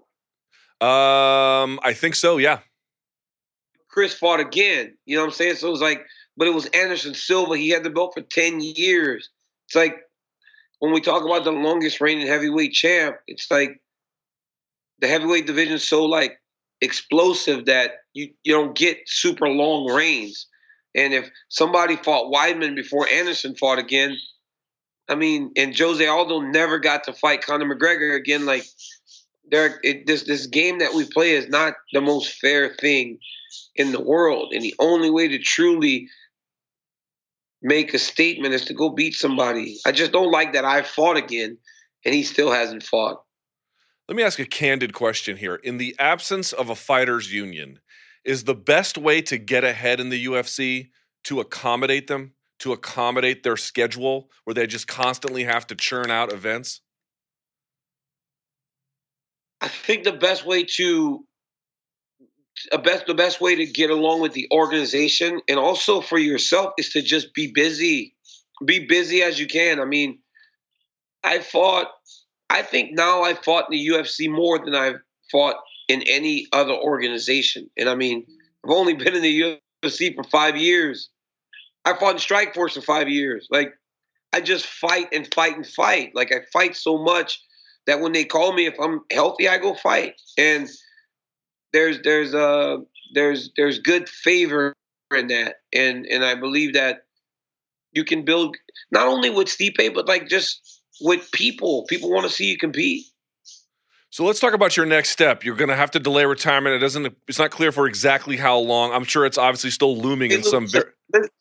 I think so, yeah. Chris fought again, you know what I'm saying? So it was like, but it was Anderson Silva. He had the belt for 10 years. It's like, when we talk about the longest reigning heavyweight champ, it's like, the heavyweight division is so like explosive that you don't get super long reigns. And if somebody fought Weidman before Anderson fought again, I mean, and Jose Aldo never got to fight Conor McGregor again, like, this game that we play is not the most fair thing in the world. And the only way to truly make a statement is to go beat somebody. I just don't like that I fought again and he still hasn't fought. Let me ask a candid question here. In the absence of a fighters union, is the best way to get ahead in the UFC to accommodate them, to accommodate their schedule where they just constantly have to churn out events? I think the best way to get along with the organization and also for yourself is to just be busy. Be busy as you can. I mean, I think now I've fought in the UFC more than I've fought in any other organization. And I mean, I've only been in the UFC for 5 years. I fought in Strikeforce for 5 years. Like, I just fight and fight and fight. Like, I fight so much that when they call me, if I'm healthy, I go fight. And there's good favor in that. And I believe that you can build not only with Stipe, but like just with people. People want to see you compete. So let's talk about your next step. You're going to have to delay retirement. It's not clear for exactly how long. I'm sure it's obviously still looming in some. Listen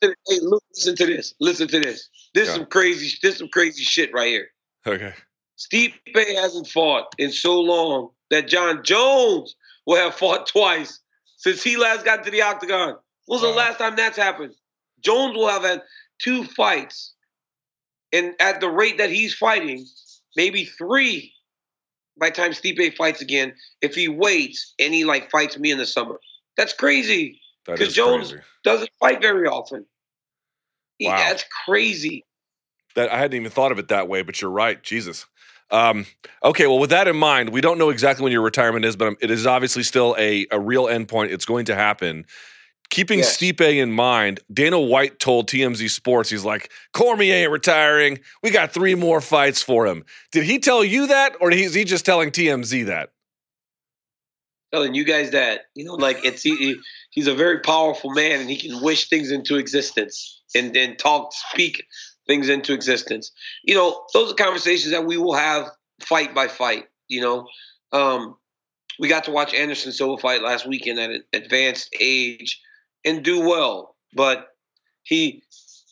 to this. Listen to this. This is some crazy shit right here. Okay. Stipe hasn't fought in so long that John Jones will have fought twice since he last got to the octagon. When was the last time that's happened? Jones will have had 2 fights, and at the rate that he's fighting, maybe 3 by the time Stipe fights again, if he waits and he like fights me in the summer. That's crazy. Because Jones doesn't fight very often. Wow. That's crazy. That I hadn't even thought of it that way, but you're right. Jesus. Okay, well, with that in mind, we don't know exactly when your retirement is, but it is obviously still a real endpoint. It's going to happen. Keeping Stipe in mind, Dana White told TMZ Sports, he's like, Cormier ain't retiring. We got 3 more fights for him. Did he tell you that, or is he just telling TMZ that? Telling you guys that, like he's a very powerful man, and he can wish things into existence and then speak things into existence. Those are conversations that we will have fight by fight. We got to watch Anderson Silva fight last weekend at an advanced age and do well. But I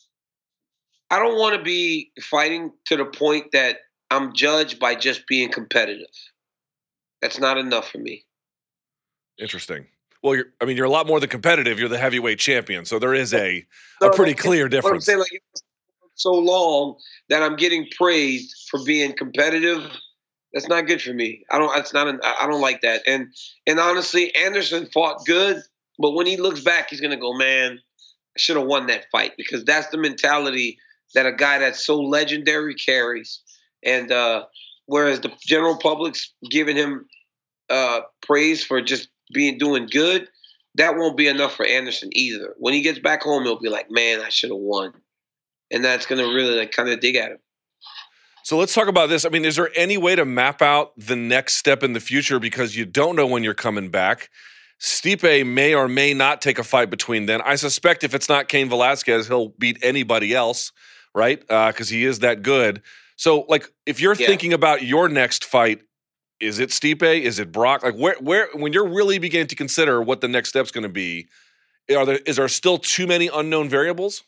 don't want to be fighting to the point that I'm judged by just being competitive. That's not enough for me. Interesting. Well, you're a lot more than competitive. You're the heavyweight champion. So there is a pretty clear difference. What I'm saying, so long that I'm getting praised for being competitive. That's not good for me. I don't like that. And honestly, Anderson fought good, but when he looks back, he's gonna go, man, I should have won that fight, because that's the mentality that a guy that's so legendary carries. And whereas the general public's giving him praise for just doing good, that won't be enough for Anderson either. When he gets back home, he'll be like, man, I should have won. And that's going to really kind of dig at him. So let's talk about this. Is there any way to map out the next step in the future, because you don't know when you're coming back? Stipe may or may not take a fight between then. I suspect if it's not Cain Velasquez, he'll beat anybody else, right? Because he is that good. So, if you're thinking about your next fight, is it Stipe? Is it Brock? Where when you're really beginning to consider what the next step's going to be, is there still too many unknown variables?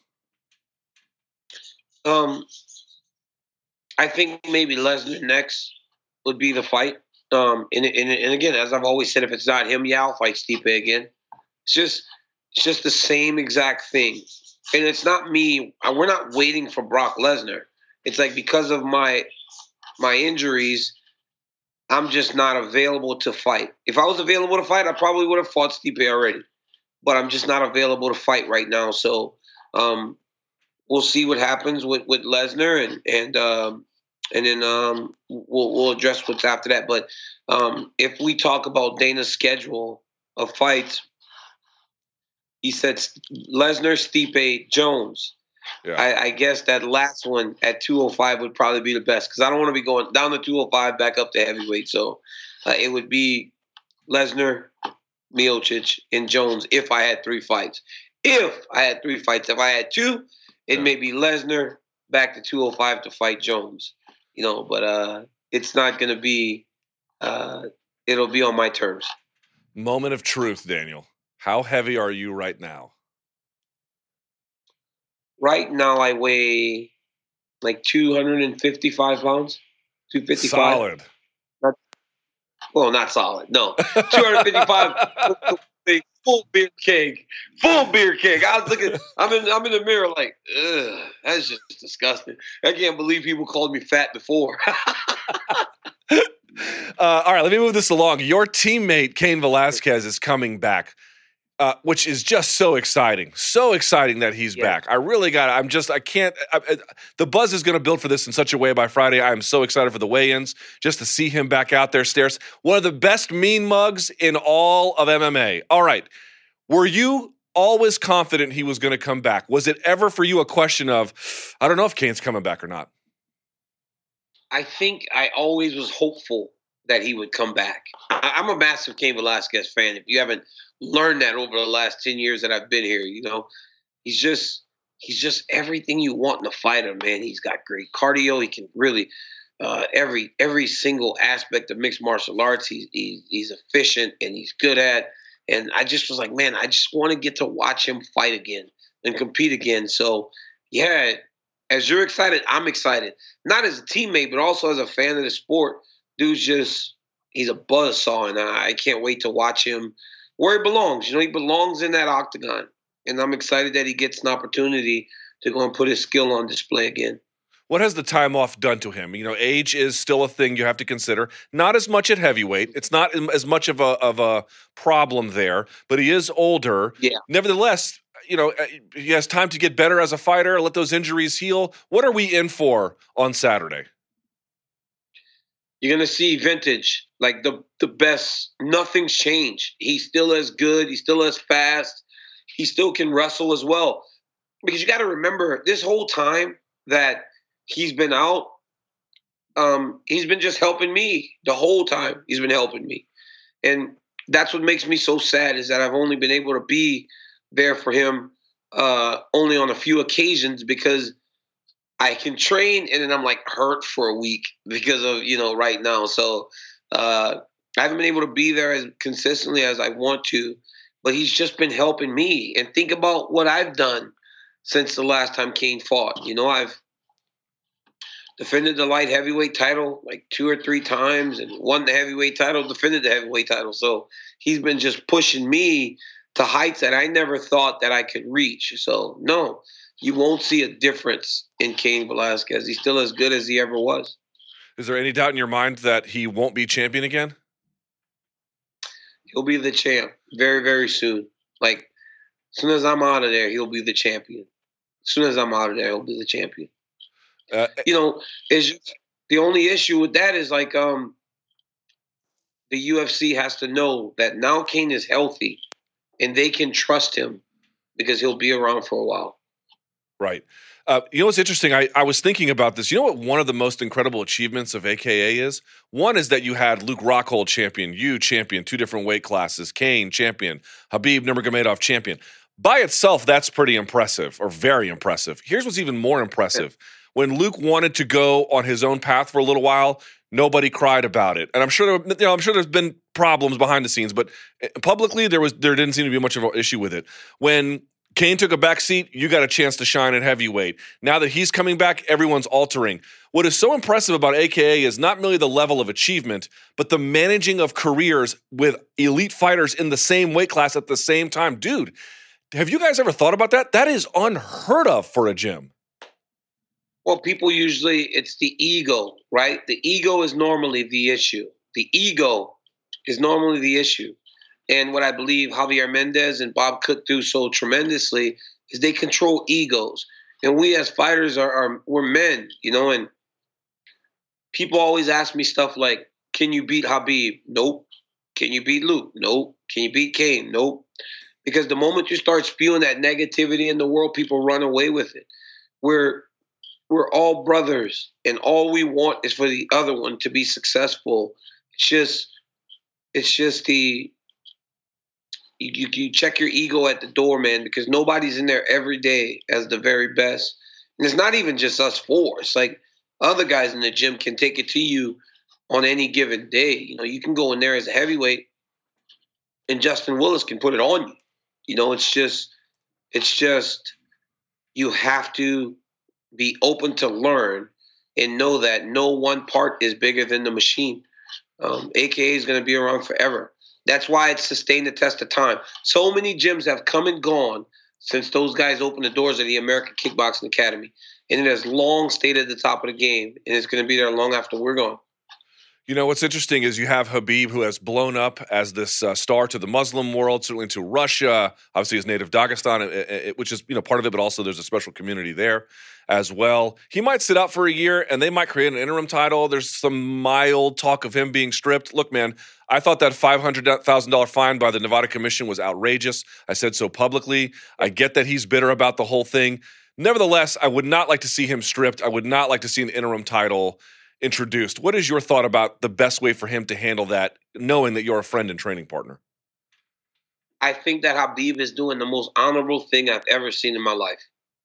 I think maybe Lesnar next would be the fight. And again, as I've always said, if it's not him, I'll fight Stipe again. It's just the same exact thing. And it's not me. We're not waiting for Brock Lesnar. It's like, because of my injuries, I'm just not available to fight. If I was available to fight, I probably would have fought Stipe already. But I'm just not available to fight right now. So we'll see what happens with Lesnar, and then we'll address what's after that. But if we talk about Dana's schedule of fights, he said Lesnar, Stipe, Jones. Yeah. I guess that last one at 205 would probably be the best, because I don't want to be going down to 205 back up to heavyweight. So it would be Lesnar, Miocic, and Jones if I had 3 fights. If I had 3 fights. If I had 2, it may be Lesnar back to 205 to fight Jones. But it's not going to be it'll be on my terms. Moment of truth, Daniel. How heavy are you right now? Right now, I weigh like 255 pounds. 255. Solid. Not solid. No, 255. Full beer keg. Full beer keg. I was looking. I'm in the mirror like, ugh, that's just disgusting. I can't believe people called me fat before. All right, let me move this along. Your teammate Cain Velasquez is coming back, which is just so exciting. So exciting that he's back. I really got it. The buzz is going to build for this in such a way by Friday. I am so excited for the weigh-ins, just to see him back out there. Stairs. One of the best mean mugs in all of MMA. All right. Were you always confident he was going to come back? Was it ever for you a question of, I don't know if Cain's coming back or not? I think I always was hopeful that he would come back. I'm a massive Cain Velasquez fan. If you haven't learned that over the last 10 years that I've been here, he's he's just everything you want in a fighter, man. He's got great cardio. He can really every single aspect of mixed martial arts. He's efficient and he's good at. And I just was like, man, I just want to get to watch him fight again and compete again. So yeah, as you're excited, I'm excited. Not as a teammate, but also as a fan of the sport. Dude's just he's a buzzsaw, and I can't wait to watch him where he belongs. He belongs in that octagon. And I'm excited that he gets an opportunity to go and put his skill on display again. What has the time off done to him? Age is still a thing you have to consider. Not as much at heavyweight. It's not as much of a problem there, but he is older. Yeah. Nevertheless, he has time to get better as a fighter, let those injuries heal. What are we in for on Saturday? You're going to see vintage, like the best. Nothing's changed. He's still as good. He's still as fast. He still can wrestle as well. Because you got to remember, this whole time that he's been out, he's been just helping me the whole time. He's been helping me. And that's what makes me so sad, is that I've only been able to be there for him only on a few occasions, because I can train and then I'm like hurt for a week because of, right now. So I haven't been able to be there as consistently as I want to. But he's just been helping me. And think about what I've done since the last time Cain fought. I've defended the light heavyweight title like 2 or 3 times and won the heavyweight title, defended the heavyweight title. So he's been just pushing me to heights that I never thought that I could reach. So, no, you won't see a difference in Cain Velasquez. He's still as good as he ever was. Is there any doubt in your mind that he won't be champion again? He'll be the champ very, very soon. Like, as soon as I'm out of there, he'll be the champion. As soon as I'm out of there, he'll be the champion. It's just, the only issue with that is like the UFC has to know that now Cain is healthy and they can trust him because he'll be around for a while. Right. What's interesting? I was thinking about this. You know what one of the most incredible achievements of AKA is? One is that you had Luke Rockhold champion, you champion, 2 different weight classes, Cain champion, Khabib Nurmagomedov champion. By itself, that's pretty impressive, or very impressive. Here's what's even more impressive. When Luke wanted to go on his own path for a little while, nobody cried about it. And I'm sure there's been problems behind the scenes, but publicly there didn't seem to be much of an issue with it. When Cain took a back seat, you got a chance to shine at heavyweight. Now that he's coming back, everyone's altering. What is so impressive about AKA is not merely the level of achievement, but the managing of careers with elite fighters in the same weight class at the same time. Dude, have you guys ever thought about that? That is unheard of for a gym. Well, people usually, it's the ego, right? The ego is normally the issue. The ego is normally the issue. And what I believe Javier Mendez and Bob Cook do so tremendously is they control egos. And we as fighters we're men, and people always ask me stuff like, can you beat Khabib? Nope. Can you beat Luke? Nope. Can you beat Cain? Nope. Because the moment you start spewing that negativity in the world, people run away with it. We're all brothers, and all we want is for the other one to be successful. It's just you check your ego at the door, man, because nobody's in there every day as the very best. And it's not even just us 4. It's like other guys in the gym can take it to you on any given day. You can go in there as a heavyweight and Justin Willis can put it on you. It's just you have to be open to learn and know that no one part is bigger than the machine. AKA is going to be around forever. That's why it's sustained the test of time. So many gyms have come and gone since those guys opened the doors of the American Kickboxing Academy. And it has long stayed at the top of the game, and it's going to be there long after we're gone. What's interesting is you have Khabib, who has blown up as this star to the Muslim world, certainly to Russia, obviously his native Dagestan, which is part of it, but also there's a special community there as well. He might sit out for a year, and they might create an interim title. There's some mild talk of him being stripped. Look, man, I thought that $500,000 fine by the Nevada Commission was outrageous. I said so publicly. I get that he's bitter about the whole thing. Nevertheless, I would not like to see him stripped. I would not like to see an interim title introduced. What is your thought about the best way for him to handle that, knowing that you're a friend and training partner? I think that Khabib is doing the most honorable thing I've ever seen in my life.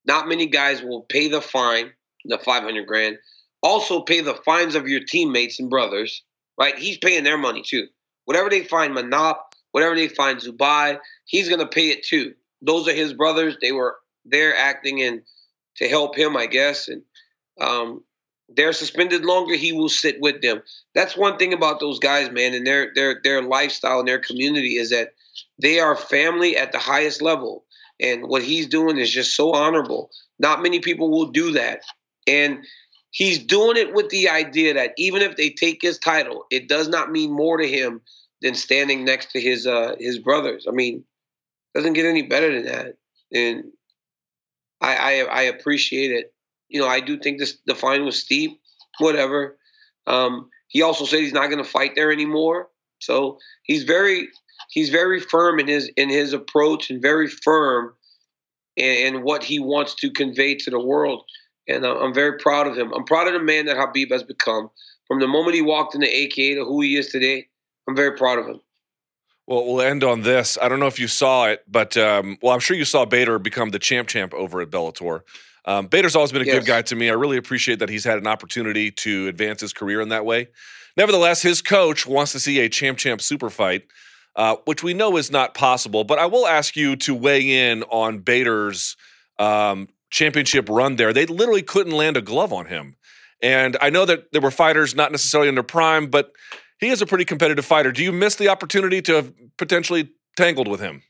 Not many guys will pay the fine, the 500 grand, also pay the fines of your teammates and brothers, right? He's paying their money too. Whatever they find Manap, whatever they find Zubai, he's going to pay it too. Those are his brothers. They were there acting in to help him, I guess. And they're suspended longer. He will sit with them. That's one thing about those guys, man, and their lifestyle and their community is that they are family at the highest level. And what he's doing is just so honorable. Not many people will do that. And he's doing it with the idea that even if they take his title, it does not mean more to him than standing next to his brothers. I mean, it doesn't get any better than that. And I appreciate it. You know, I do think the fine was steep, whatever. He also said he's not going to fight there anymore. So he's very firm in his approach and very firm in what he wants to convey to the world. And I'm very proud of him. I'm proud of the man that Khabib has become. From the moment he walked into AKA to who he is today, I'm very proud of him. Well, we'll end on this. I don't know if you saw it, but I'm sure you saw Bader become the champ over at Bellator. Bader's always been a good guy to me. I really appreciate that he's had an opportunity to advance his career in that way. Nevertheless, his coach wants to see a champ super fight, which we know is not possible. But I will ask you to weigh in on Bader's championship run there. They literally couldn't land a glove on him. And I know that there were fighters not necessarily in their prime, but he is a pretty competitive fighter. Do you miss the opportunity to have potentially tangled with him?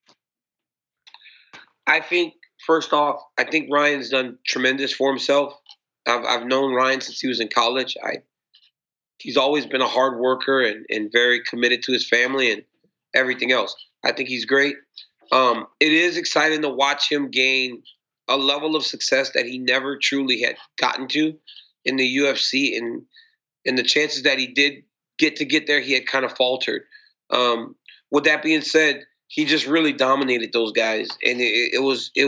I think, first off, I think Ryan's done tremendous for himself. I've known Ryan since he was in college. He's always been a hard worker and very committed to his family and everything else. I think he's great. It is exciting to watch him gain a level of success that he never truly had gotten to in the UFC. And the chances that he did get there, he had kind of faltered. With that being said, he just really dominated those guys. And it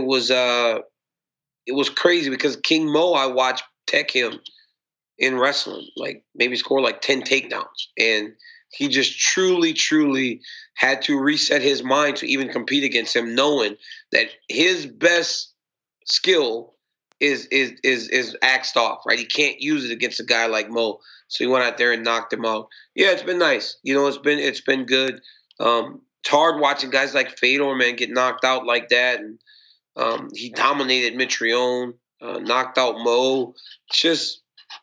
was crazy because King Mo, I watched tech him in wrestling, like maybe score like 10 takedowns. And he just truly had to reset his mind to even compete against him, knowing that his best skill is axed off, right? He can't use it against a guy like Mo. So he went out there and knocked him out. Yeah, it's been nice. You know, it's been good. It's hard watching guys like Fedor, man, get knocked out like that. And he dominated Mitrione, knocked out Mo. It's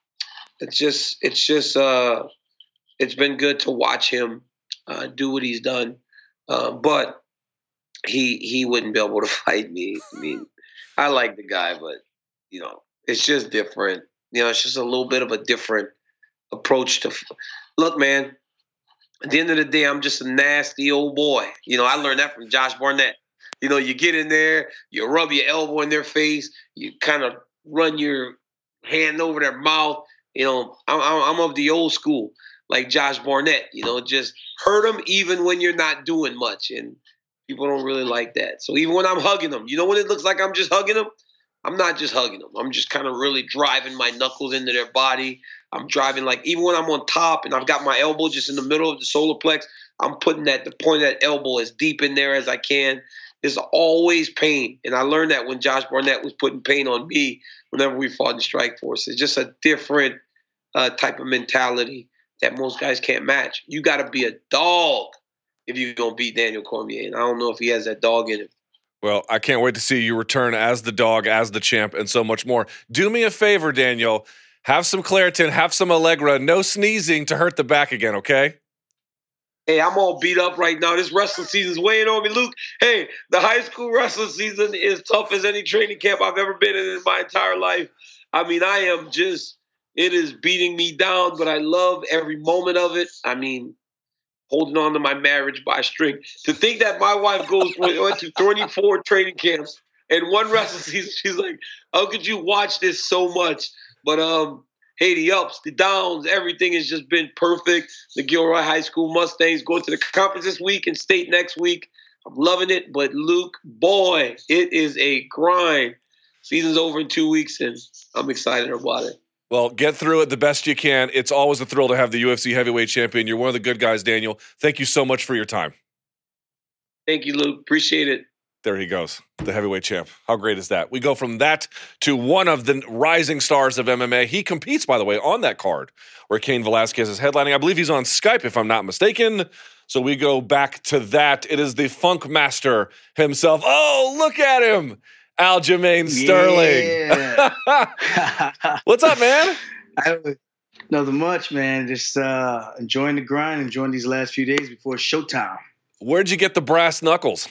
been good to watch him do what he's done. But he wouldn't be able to fight me. I mean, I like the guy, but, you know, it's just different. You know, it's just a little bit of a different approach to look, man. At the end of the day, I'm just a nasty old boy. You know, I learned that from Josh Barnett. You know, you get in there, you rub your elbow in their face, you kind of run your hand over their mouth. You know, I'm of the old school, like Josh Barnett. You know, just hurt them even when you're not doing much, and people don't really like that. So even when I'm hugging them, you know, when it looks like I'm just hugging them, I'm not just hugging them. I'm just kind of really driving my knuckles into their body. I'm driving, like, even when I'm on top and I've got my elbow just in the middle of the solar plex, I'm putting the point of that elbow as deep in there as I can. There's always pain. And I learned that when Josh Barnett was putting pain on me whenever we fought in Strikeforce. It's just a different type of mentality that most guys can't match. You got to be a dog if you're going to beat Daniel Cormier. And I don't know if he has that dog in him. Well, I can't wait to see you return as the dog, as the champ, and so much more. Do me a favor, Daniel. Have some Claritin, have some Allegra. No sneezing to hurt the back again, okay? Hey, I'm all beat up right now. This wrestling season's weighing on me, Luke. Hey, the high school wrestling season is tough as any training camp I've ever been in my entire life. I mean, it is beating me down, but I love every moment of it. I mean, holding on to my marriage by a string. To think that my wife went to 24 training camps and one wrestling season, she's like, how could you watch this so much? But hey, the ups, the downs, everything has just been perfect. The Gilroy High School Mustangs go to the conference this week and state next week. I'm loving it. But Luke, boy, it is a grind. Season's over in 2 weeks, and I'm excited about it. Well, get through it the best you can. It's always a thrill to have the UFC heavyweight champion. You're one of the good guys, Daniel. Thank you so much for your time. Thank you, Luke. Appreciate it. There he goes, the heavyweight champ. How great is that? We go from that to one of the rising stars of MMA. He competes, by the way, on that card where Cain Velasquez is headlining. I believe he's on Skype, if I'm not mistaken. So we go back to that. It is the Funk Master himself. Oh, look at him. Aljamain Sterling. Yeah. What's up, man? Nothing much, man. Just enjoying the grind, enjoying these last few days before showtime. Where'd you get the brass knuckles?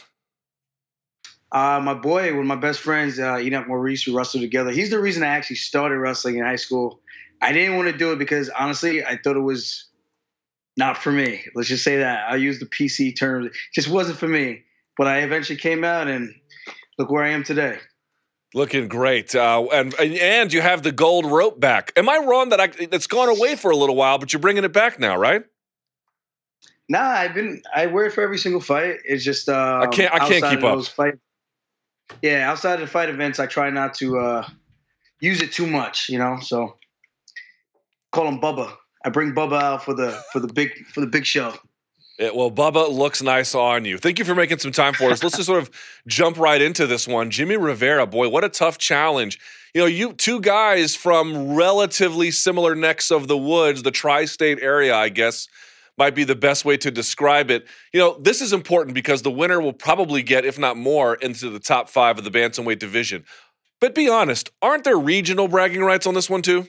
My boy, one of my best friends, Enoch Maurice, we wrestled together. He's the reason I actually started wrestling in high school. I didn't want to do it because, honestly, I thought it was not for me. Let's just say that. I use the PC term. It just wasn't for me. But I eventually came out, and look where I am today. Looking great. And you have the gold rope back. Am I wrong that it's gone away for a little while, but you're bringing it back now, right? Nah, I wear it for every single fight. It's just I can't keep up. Yeah, outside of the fight events, I try not to use it too much, So call him Bubba. I bring Bubba out for the big show. Well, Bubba looks nice on you. Thank you for making some time for us. Let's just sort of jump right into this one. Jimmy Rivera, boy, what a tough challenge. You two guys from relatively similar necks of the woods, the tri-state area, I guess, might be the best way to describe it. This is important because the winner will probably get, if not more, into the top 5 of the bantamweight division. But be honest, aren't there regional bragging rights on this one too?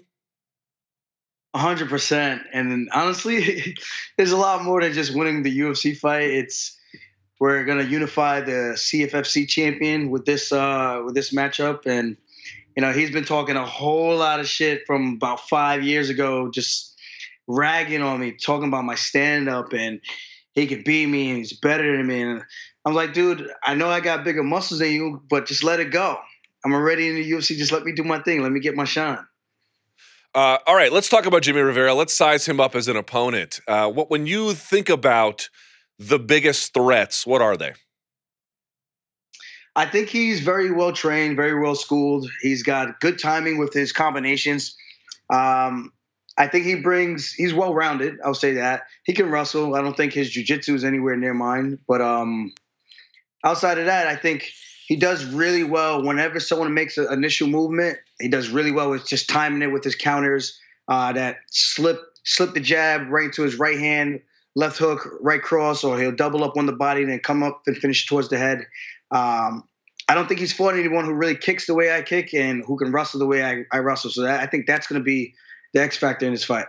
100%. And honestly, there's a lot more than just winning the UFC fight. We're going to unify the CFFC champion with this matchup. And, he's been talking a whole lot of shit from about 5 years ago, just ragging on me, talking about my stand-up and he could beat me and he's better than me. And I'm like, dude, I know I got bigger muscles than you, but just let it go. I'm already in the UFC. Just let me do my thing. Let me get my shine. All right, let's talk about Jimmy Rivera. Let's size him up as an opponent. When you think about the biggest threats, what are they? I think he's very well trained, very well schooled. He's got good timing with his combinations. I think he's well-rounded. I'll say that. He can wrestle. I don't think his jiu-jitsu is anywhere near mine. But outside of that, I think he does really well whenever someone makes an initial movement. He does really well with just timing it with his counters. That slip the jab right into his right hand, left hook, right cross, or he'll double up on the body and then come up and finish towards the head. I don't think he's fought anyone who really kicks the way I kick and who can wrestle the way I wrestle. So I think that's going to be the X factor in this fight.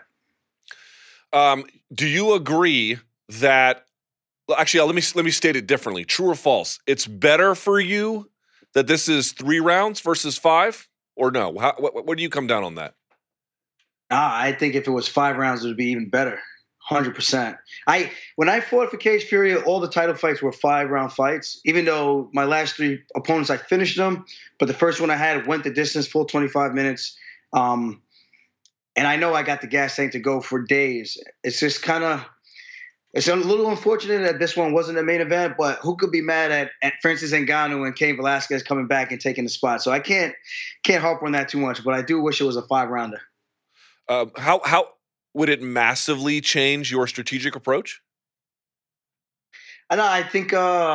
Do you agree that? Actually, let me state it differently. True or false? It's better for you that this is 3 rounds versus 5, or no? Where do you come down on that? I think if it was 5 rounds, it would be even better. 100%. When I fought for Cage Fury, all the title fights were 5-round fights. Even though my last 3 opponents, I finished them, but the first one I had went the distance, full 25 minutes. And I know I got the gas tank to go for days. It's just it's a little unfortunate that this one wasn't the main event, but who could be mad at Francis Ngannou and Cain Velasquez coming back and taking the spot? So I can't harp on that too much, but I do wish it was a 5-rounder. How would it massively change your strategic approach? I think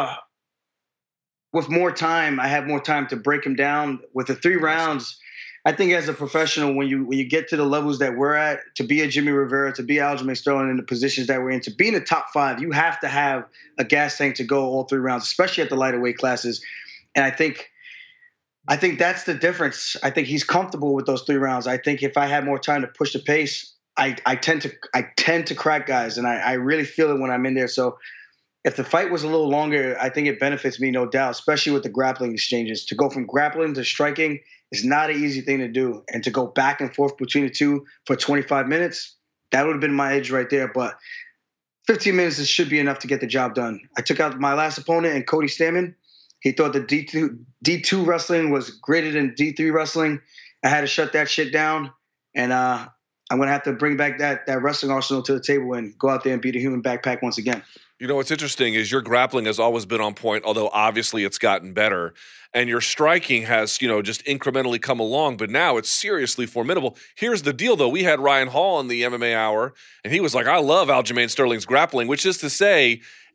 with more time, I have more time to break him down. With the 3 rounds, I think as a professional, when you get to the levels that we're at, to be a Jimmy Rivera, to be Aljamain Sterling in the positions that we're in, to be in the top 5, you have to have a gas tank to go all 3 rounds, especially at the lighter weight classes. And I think that's the difference. I think he's comfortable with those 3 rounds. I think if I had more time to push the pace, I tend to crack guys, and I really feel it when I'm in there. So if the fight was a little longer, I think it benefits me, no doubt, especially with the grappling exchanges. To go from grappling to striking is not an easy thing to do. And to go back and forth between the two for 25 minutes, that would have been my edge right there. But 15 minutes should be enough to get the job done. I took out my last opponent in Cody Stamann. He thought that D2 wrestling was greater than D3 wrestling. I had to shut that shit down. And I'm going to have to bring back that wrestling arsenal to the table and go out there and beat a human backpack once again. What's interesting is your grappling has always been on point, although obviously it's gotten better. And your striking has, just incrementally come along, but now it's seriously formidable. Here's the deal, though. We had Ryan Hall in the MMA Hour, and he was like, I love Aljamain Sterling's grappling, which is to say,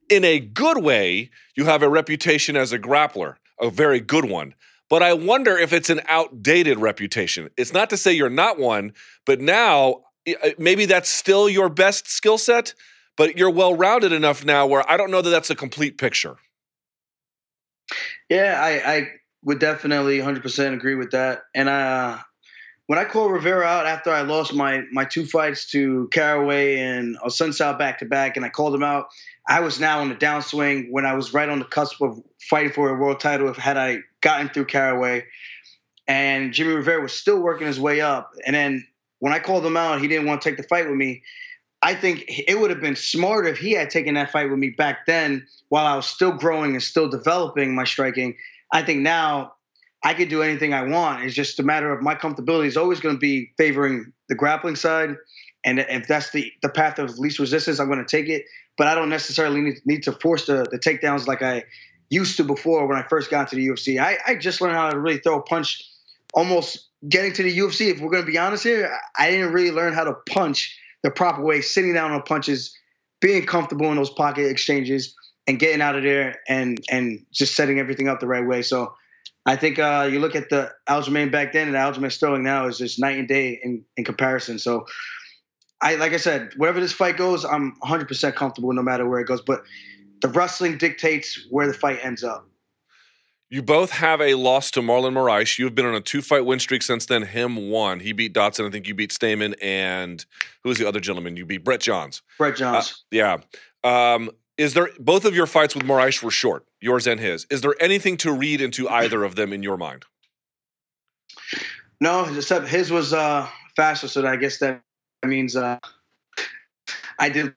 in a good way, you have a reputation as a grappler, a very good one. But I wonder if it's an outdated reputation. It's not to say you're not one, but now maybe that's still your best skill set, but you're well-rounded enough now where I don't know that that's a complete picture. Yeah, I would definitely 100% agree with that. And when I called Rivera out after I lost my 2 fights to Caraway and Sunsao back-to-back, and I called him out, I was now on the downswing when I was right on the cusp of fighting for a world title had I gotten through Caraway. And Jimmy Rivera was still working his way up. And then when I called him out, he didn't want to take the fight with me. I think it would have been smarter if he had taken that fight with me back then while I was still growing and still developing my striking. I think now I could do anything I want. It's just a matter of my comfortability is always going to be favoring the grappling side. And if that's the path of least resistance, I'm going to take it. But I don't necessarily need to force the takedowns like I used to before when I first got to the UFC. I just learned how to really throw a punch almost getting to the UFC. If we're going to be honest here, I didn't really learn how to punch the proper way, sitting down on punches, being comfortable in those pocket exchanges, and getting out of there and just setting everything up the right way. So I think you look at the Aljamain back then and the Aljamain Sterling now is just night and day in comparison. So like I said, wherever this fight goes, I'm 100% comfortable no matter where it goes. But the wrestling dictates where the fight ends up. You both have a loss to Marlon Moraes. You've been on a 2-fight win streak since then. Him won. He beat Dotson. I think you beat Stamen. And who was the other gentleman? You beat Brett Johns. Brett Johns. Yeah. Is there both of your fights with Moraes were short, yours and his. Is there anything to read into either of them in your mind? No, except his was faster, so I guess that means I did.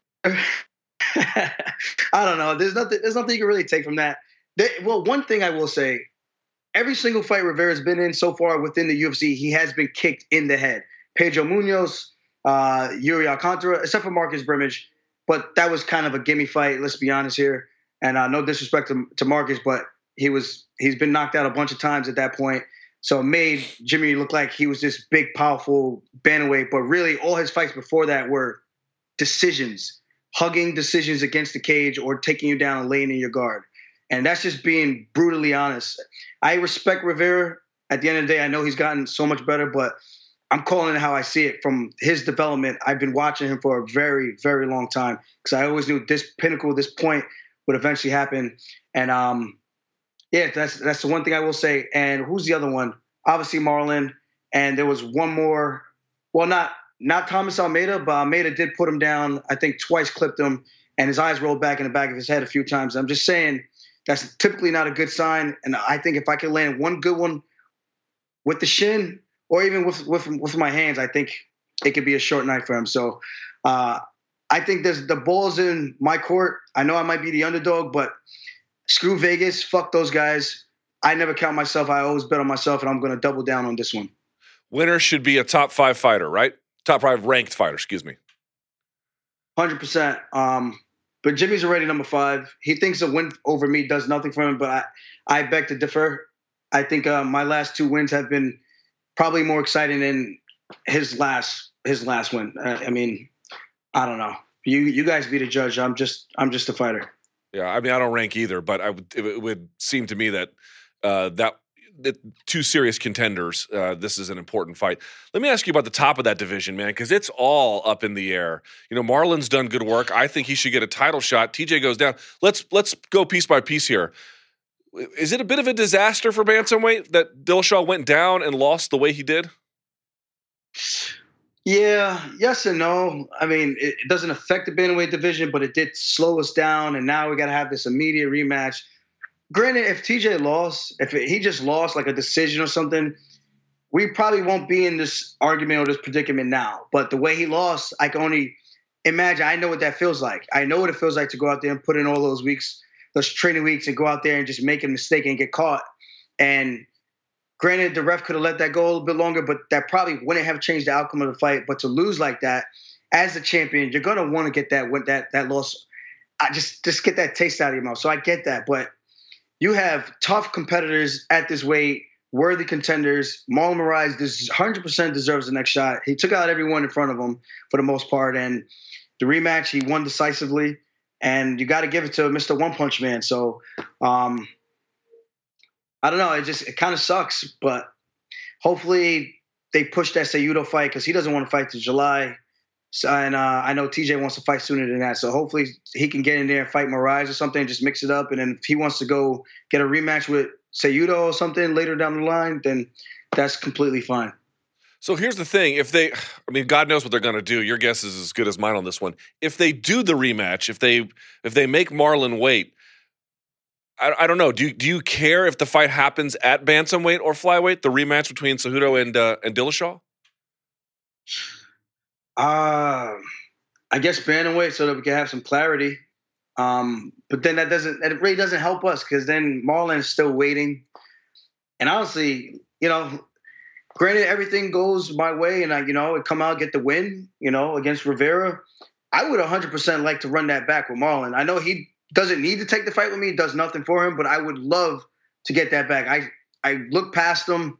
I don't know. There's nothing you can really take from that. Well, one thing I will say, every single fight Rivera's been in so far within the UFC, he has been kicked in the head. Pedro Munoz, Yuri Alcantara, except for Marcus Brimage. But that was kind of a gimme fight, let's be honest here. And no disrespect to Marcus, but he's been knocked out a bunch of times at that point. So it made Jimmy look like he was this big, powerful bantamweight. But really, all his fights before that were decisions, hugging decisions against the cage or taking you down and laying in your guard. And that's just being brutally honest. I respect Rivera. At the end of the day, I know he's gotten so much better, but I'm calling it how I see it from his development. I've been watching him for a very, very long time because I always knew this pinnacle, this point would eventually happen. And yeah, that's the one thing I will say. And who's the other one? Obviously Marlon. And there was one more. Well, not Thomas Almeida, but Almeida did put him down. I think twice clipped him, and his eyes rolled back in the back of his head a few times. I'm just saying that's typically not a good sign. And I think if I could land one good one with the shin or even with my hands, I think it could be a short night for him. So I think there's the ball's in my court. I know I might be the underdog, but screw Vegas. Fuck those guys. I never count myself. I always bet on myself, and I'm going to double down on this one. Winner should be a top 5 fighter, right? Top 5 ranked fighter, excuse me. 100%. But Jimmy's already number 5. He thinks a win over me does nothing for him, but I beg to differ. I think my last 2 wins have been probably more exciting than his last win. I mean, I don't know. You guys be the judge. I'm just a fighter. Yeah, I mean, I don't rank either, but it would seem to me that that 2 serious contenders, this is an important fight. Let me ask you about the top of that division, man, because it's all up in the air. You know, Marlon's done good work. I think he should get a title shot. TJ goes down. Let's go piece by piece here. Is it a bit of a disaster for bantamweight that Dillashaw went down and lost the way he did? Yeah, yes and no. I mean, it doesn't affect the bantamweight division, but it did slow us down, and now we got to have this immediate rematch. Granted, if TJ lost, he just lost like a decision or something, we probably won't be in this argument or this predicament now. But the way he lost, I can only imagine. I know what that feels like. I know what it feels like to go out there and put in all those weeks, those training weeks, and go out there and just make a mistake and get caught. And granted, the ref could have let that go a little bit longer, but that probably wouldn't have changed the outcome of the fight. But to lose like that, as a champion, you're gonna want to get that loss. Just get that taste out of your mouth. So I get that, but you have tough competitors at this weight, worthy contenders. Marlon Moraes 100% deserves the next shot. He took out everyone in front of him for the most part, and the rematch he won decisively. And you got to give it to Mr. One Punch Man. So I don't know. It kind of sucks, but hopefully they push that Cejudo fight because he doesn't want to fight till July. So, and I know TJ wants to fight sooner than that. So hopefully he can get in there and fight Moraes or something and just mix it up. And then if he wants to go get a rematch with Cejudo or something later down the line, then that's completely fine. So here's the thing. God knows what they're going to do. Your guess is as good as mine on this one. If they do the rematch, if they make Marlon wait, I don't know. Do you care if the fight happens at bantamweight or flyweight, the rematch between Cejudo and Dillashaw? I guess bantamweight so that we can have some clarity. But then that really doesn't help us because then Marlon's still waiting. And honestly, granted, everything goes my way and I come out, get the win, against Rivera. I would 100% like to run that back with Marlon. I know he doesn't need to take the fight with me. It does nothing for him, but I would love to get that back. I look past him,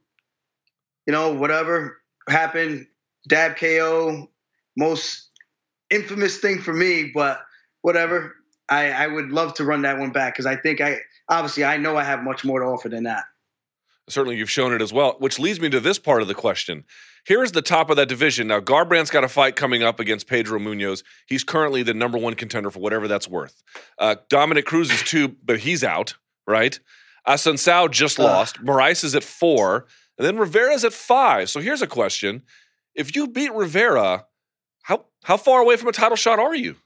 whatever happened, dab KO, most infamous thing for me, but whatever. I would love to run that one back because I think I know I have much more to offer than that. Certainly you've shown it as well, which leads me to this part of the question. Here is the top of that division. Now, Garbrandt's got a fight coming up against Pedro Munoz. He's currently the number one contender for whatever that's worth. Dominic Cruz is 2, but he's out, right? Assunção just lost. Moraes is at 4, and then Rivera's at 5. So here's a question. If you beat Rivera, how far away from a title shot are you?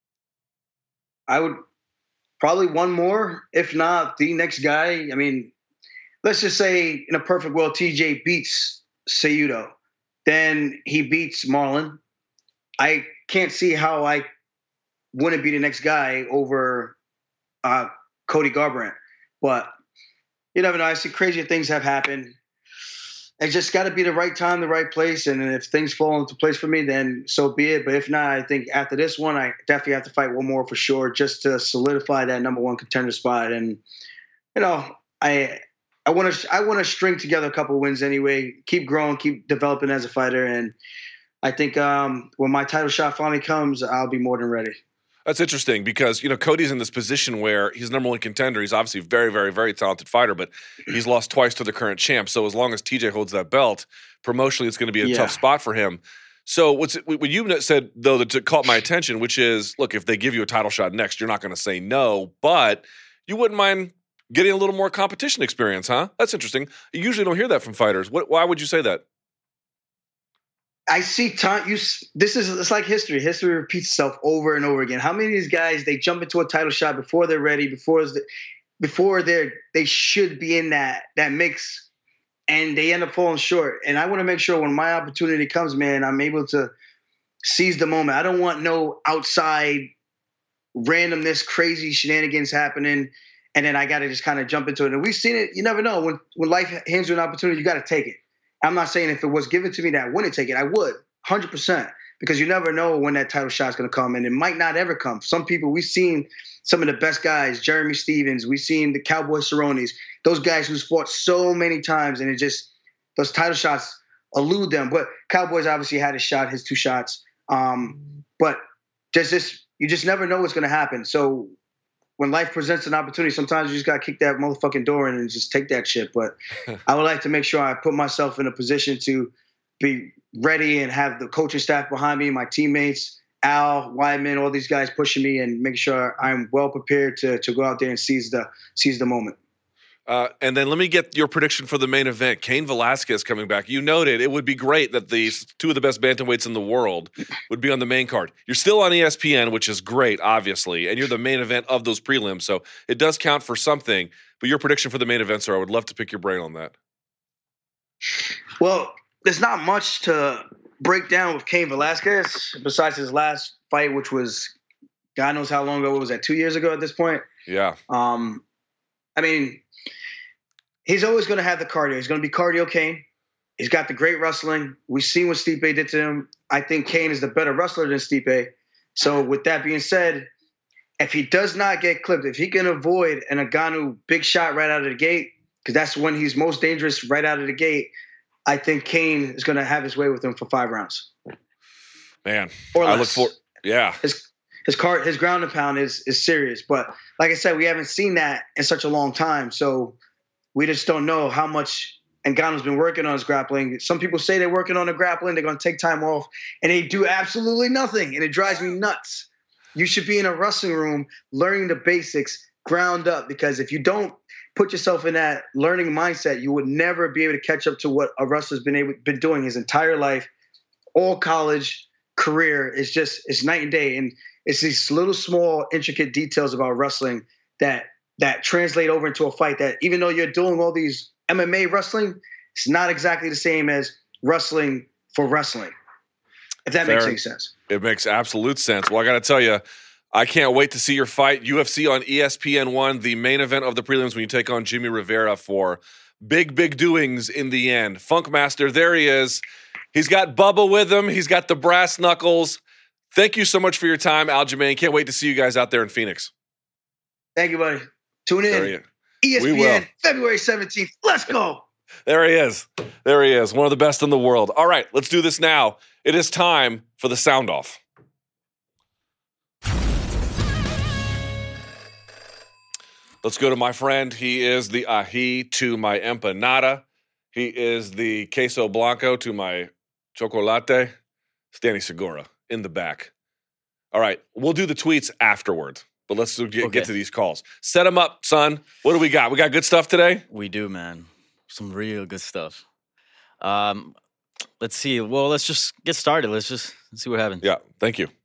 I would probably one more, if not the next guy. I mean, let's just say in a perfect world, TJ beats Cejudo. Then he beats Marlon. I can't see how I wouldn't be the next guy over Cody Garbrandt. But you never know. I see crazier things have happened. It just got to be the right time, the right place. And if things fall into place for me, then so be it. But if not, I think after this one, I definitely have to fight one more for sure just to solidify that number one contender spot. And, I want to string together a couple of wins anyway, keep growing, keep developing as a fighter. And I think when my title shot finally comes, I'll be more than ready. That's interesting because, Cody's in this position where he's number one contender. He's obviously a very, very, very talented fighter, but he's lost twice to the current champ. So as long as TJ holds that belt, promotionally it's going to be a tough spot for him. So what you said, though, that caught my attention, which is, look, if they give you a title shot next, you're not going to say no, but you wouldn't mind getting a little more competition experience, huh? That's interesting. You usually don't hear that from fighters. Why would you say that? I see time. It's like history. History repeats itself over and over again. How many of these guys, they jump into a title shot before they're ready, before they should be in that mix, and they end up falling short. And I want to make sure when my opportunity comes, man, I'm able to seize the moment. I don't want no outside randomness, crazy shenanigans happening, and then I got to just kind of jump into it. And we've seen it. You never know. When life hands you an opportunity, you got to take it. I'm not saying if it was given to me that I wouldn't take it. I would, 100%, because you never know when that title shot's going to come, and it might not ever come. Some people, we've seen some of the best guys, Jeremy Stevens, we've seen the Cowboy Cerrones, those guys who's fought so many times, and those title shots elude them. But Cowboy's obviously had his shot, his 2 shots. But you just never know what's going to happen. So when life presents an opportunity, sometimes you just got to kick that motherfucking door in and just take that shit. But I would like to make sure I put myself in a position to be ready and have the coaching staff behind me, my teammates, Al, Weidman, all these guys pushing me and making sure I'm well prepared to go out there and seize the moment. And then let me get your prediction for the main event. Cain Velasquez coming back. You noted it would be great that these 2 of the best bantamweights in the world would be on the main card. You're still on ESPN, which is great, obviously, and you're the main event of those prelims, so it does count for something. But your prediction for the main event, sir, I would love to pick your brain on that. Well, there's not much to break down with Cain Velasquez besides his last fight, which was God knows how long ago. What was that, 2 years ago at this point? Yeah. I mean, he's always going to have the cardio. He's going to be cardio Cain. He's got the great wrestling. We've seen what Stipe did to him. I think Cain is the better wrestler than Stipe. So with that being said, if he does not get clipped, if he can avoid an Ngannou big shot right out of the gate, because that's when he's most dangerous right out of the gate, I think Cain is going to have his way with him for 5 rounds. Man, or less. I look for, yeah. his ground and pound is serious. But like I said, we haven't seen that in such a long time, so we just don't know how much Ngannou's been working on his grappling. Some people say they're working on the grappling, they're going to take time off, and they do absolutely nothing, and it drives me nuts. You should be in a wrestling room learning the basics ground up, because if you don't put yourself in that learning mindset, you would never be able to catch up to what a wrestler's been doing his entire life. All college career is it's night and day, and it's these little small intricate details about wrestling that translate over into a fight, that even though you're doing all these MMA wrestling, it's not exactly the same as wrestling for wrestling, if that makes any sense. It makes absolute sense. Well, I got to tell you, I can't wait to see your fight. UFC on ESPN1, the main event of the prelims when you take on Jimmy Rivera for big doings in the end. Funkmaster, there he is. He's got Bubba with him. He's got the brass knuckles. Thank you so much for your time, Aljamain. Can't wait to see you guys out there in Phoenix. Thank you, buddy. Tune in. ESPN, February 17th. Let's go. There he is. There he is. One of the best in the world. All right, let's do this now. It is time for the sound off. Let's go to my friend. He is the ají to my empanada. He is the queso blanco to my chocolate. Danny Segura in the back. All right, we'll do the tweets afterwards, but let's get to these calls. Set them up, son. What do we got? We got good stuff today? We do, man. Some real good stuff. Let's see. Well, let's just get started. Let's see what happens. Yeah, thank you.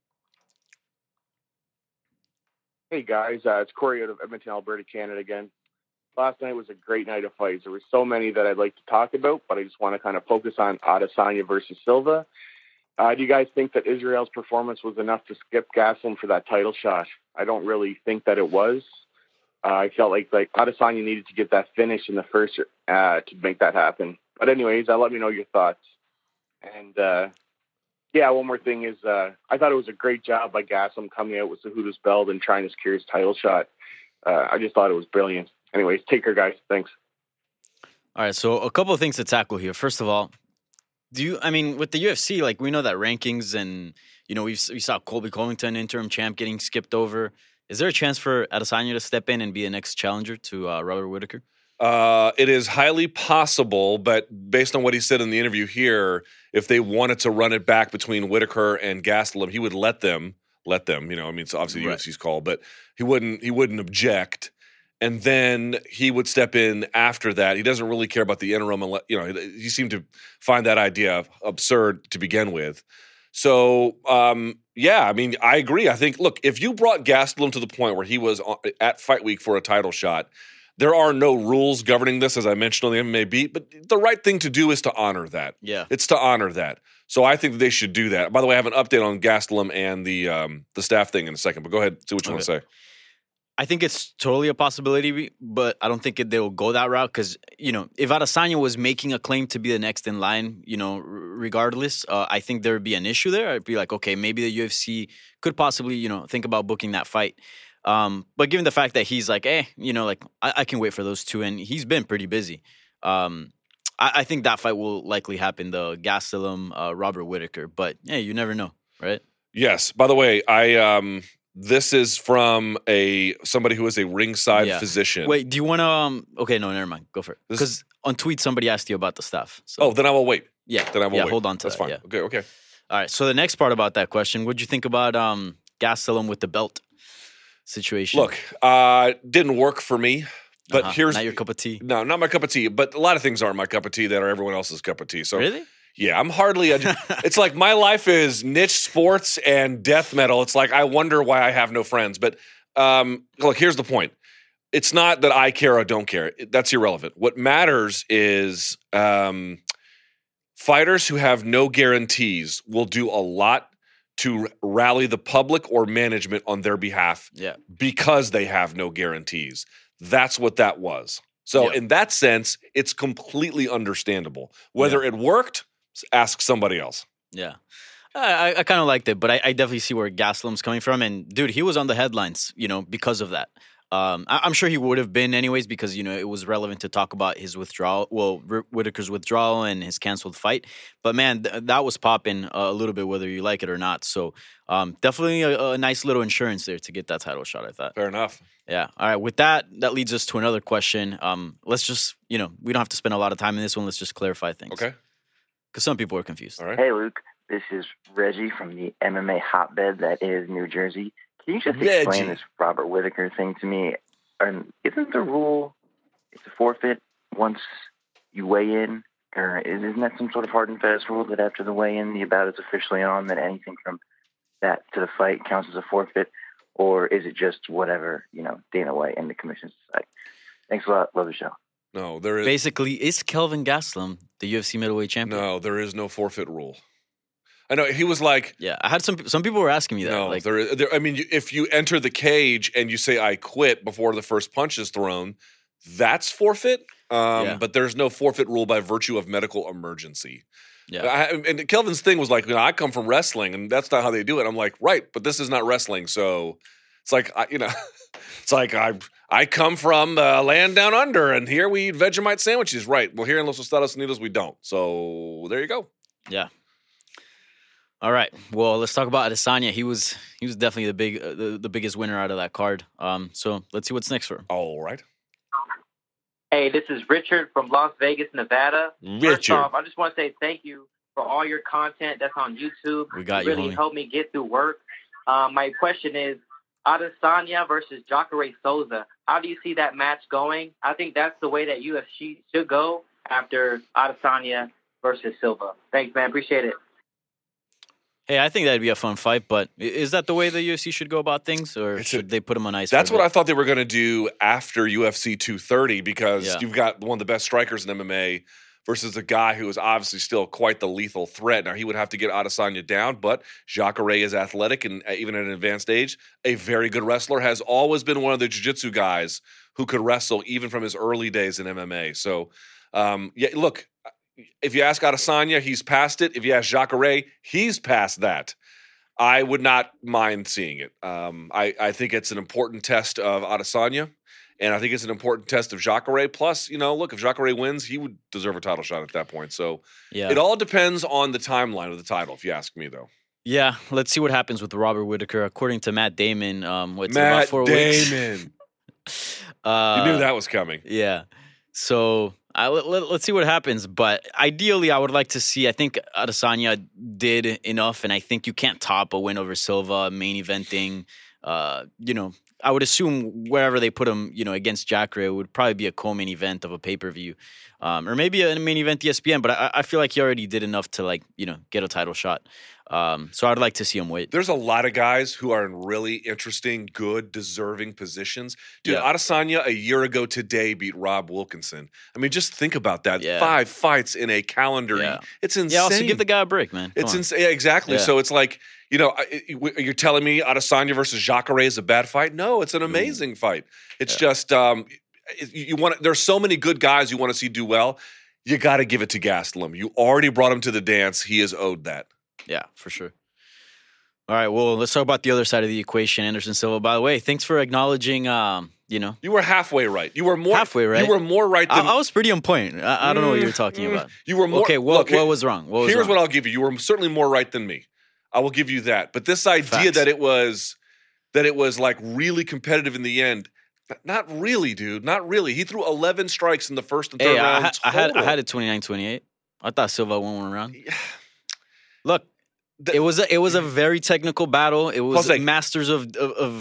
Hey, guys. It's Corey out of Edmonton, Alberta, Canada again. Last night was a great night of fights. There were so many that I'd like to talk about, but I just want to kind of focus on Adesanya versus Silva. Do you guys think that Israel's performance was enough to skip Gastelum for that title shot? I don't really think that it was. I felt like Adesanya needed to get that finish in the first to make that happen. But anyways, let me know your thoughts. And one more thing is I thought it was a great job by Gastelum coming out with Cejudo's belt and trying to secure his title shot. I just thought it was brilliant. Anyways, take care, guys. Thanks. All right, so a couple of things to tackle here. First of all, with the UFC, we know that rankings and, we saw Colby Covington, interim champ, getting skipped over. Is there a chance for Adesanya to step in and be the next challenger to Robert Whittaker? It is highly possible, but based on what he said in the interview here, if they wanted to run it back between Whittaker and Gastelum, he would let them, it's obviously the UFC's call, but he wouldn't object. And then he would step in after that. He doesn't really care about the interim. He seemed to find that idea absurd to begin with. So, I agree. I think, look, if you brought Gastelum to the point where he was at Fight Week for a title shot, there are no rules governing this, as I mentioned on the MMA Beat, but the right thing to do is to honor that. Yeah. It's to honor that. So I think that they should do that. By the way, I have an update on Gastelum and the staff thing in a second, but go ahead, see what you want to say. I think it's totally a possibility, but I don't think they'll go that route because, if Adesanya was making a claim to be the next in line, regardless, I think there would be an issue there. I'd be like, okay, maybe the UFC could possibly, think about booking that fight. But given the fact that he's like, I can wait for those two, and he's been pretty busy. I think that fight will likely happen, the Gastelum, Robert Whittaker. But, you never know, right? Yes. By the way, this is from somebody who is a ringside physician. Wait, do you want to? Okay, no, never mind. Go for it. Because on tweet somebody asked you about the stuff. So. Then I will wait. Yeah, then I will wait. Hold on to That's that. fine. Yeah. Okay. All right. So the next part about that question, what'd you think about Gastelum with the belt situation? Look, didn't work for me. But here's not your cup of tea. No, not my cup of tea. But a lot of things aren't my cup of tea that are everyone else's cup of tea. So really? Yeah, I'm hardly. It's like my life is niche sports and death metal. It's like I wonder why I have no friends. But look, here's the point. It's not that I care or don't care. That's irrelevant. What matters is fighters who have no guarantees will do a lot to rally the public or management on their behalf because they have no guarantees. That's what that was. So in that sense, it's completely understandable. Whether it worked, ask somebody else. Yeah. I kind of liked it, but I definitely see where Gastelum's coming from. And, dude, he was on the headlines, because of that. I'm sure he would have been anyways because, it was relevant to talk about his withdrawal. Well, Whitaker's withdrawal and his canceled fight. But, man, that was popping a little bit whether you like it or not. So definitely a nice little insurance there to get that title shot, I thought. Fair enough. Yeah. All right. With that leads us to another question. Let's just, we don't have to spend a lot of time in this one. Let's just clarify things. Okay. Because some people are confused. All right. Hey, Luke. This is Reggie from the MMA hotbed that is New Jersey. Can you just explain this Robert Whitaker thing to me? And isn't the rule it's a forfeit once you weigh in? Or isn't that some sort of hard and fast rule that after the weigh-in, the bout is officially on, that anything from that to the fight counts as a forfeit? Or is it just whatever, Dana White and the commission decide? Thanks a lot. Love the show. No, there is... Basically, is Kelvin Gastelum the UFC middleweight champion? No, there is no forfeit rule. I know he was like, yeah. I had some people were asking me that. No, if you enter the cage and you say I quit before the first punch is thrown, that's forfeit. But there's no forfeit rule by virtue of medical emergency. Yeah. And Kelvin's thing was like, I come from wrestling, and that's not how they do it. I'm like, right, but this is not wrestling, so it's like, it's like I come from land down under, and here we eat Vegemite sandwiches. Right. Well, here in Los Estados Unidos we don't. So there you go. Yeah. All right. Well, let's talk about Adesanya. He was definitely the biggest winner out of that card. So let's see what's next for him. All right. Hey, this is Richard from Las Vegas, Nevada. Richard. First off, I just want to say thank you for all your content that's on YouTube. We got you. Really helped me get through work. My question is, Adesanya versus Jacare Souza. How do you see that match going? I think that's the way that UFC should go after Adesanya versus Silva. Thanks, man. Appreciate it. Hey, I think that'd be a fun fight, but is that the way the UFC should go about things, or should they put them on ice? That's what I thought they were going to do after UFC 230 because you've got one of the best strikers in MMA versus a guy who is obviously still quite the lethal threat. Now, he would have to get Adesanya down, but Jacare is athletic and even at an advanced age, a very good wrestler, has always been one of the jiu-jitsu guys who could wrestle even from his early days in MMA. So, look, if you ask Adesanya, he's past it. If you ask Jacare, he's past that. I would not mind seeing it. I think it's an important test of Adesanya, and I think it's an important test of Jacare. Plus, look, if Jacare wins, he would deserve a title shot at that point. So it all depends on the timeline of the title, if you ask me, though. Yeah, let's see what happens with Robert Whitaker. According to Matt Damon, about 4 weeks? Matt Damon. You knew that was coming. Yeah. So let's see what happens. But ideally, I would like to see, I think Adesanya did enough, and I think you can't top a win over Silva, main eventing. I would assume wherever they put him, against Jacare, it would probably be a co-main event of a pay-per-view. Or maybe a main event ESPN, but I feel like he already did enough to, get a title shot. So I'd like to see him wait. There's a lot of guys who are in really interesting, good, deserving positions. Dude, Adesanya a year ago today beat Rob Wilkinson. I mean, just think about that. Yeah. 5 fights in a calendar. Yeah. It's insane. Yeah, also give the guy a break, man. It's insane. Yeah, exactly. Yeah. So it's like, you're telling me Adesanya versus Jacare is a bad fight? No, it's an amazing fight. It's just there's so many good guys you want to see do well. You got to give it to Gastelum. You already brought him to the dance. He is owed that. Yeah, for sure. All right, well, let's talk about the other side of the equation, Anderson Silva. By the way, thanks for acknowledging, You were halfway right. You were more halfway right. You were more right than I was pretty on point. I don't know what you're talking about. You were more. Okay, what was wrong? Here's what I'll give you. You were certainly more right than me. I will give you that. But this idea that it was like really competitive in the end, not really, dude. Not really. He threw 11 strikes in the first and third rounds. I had it 29-28. I thought Silva won one round. Look, it was a very technical battle. It was masters of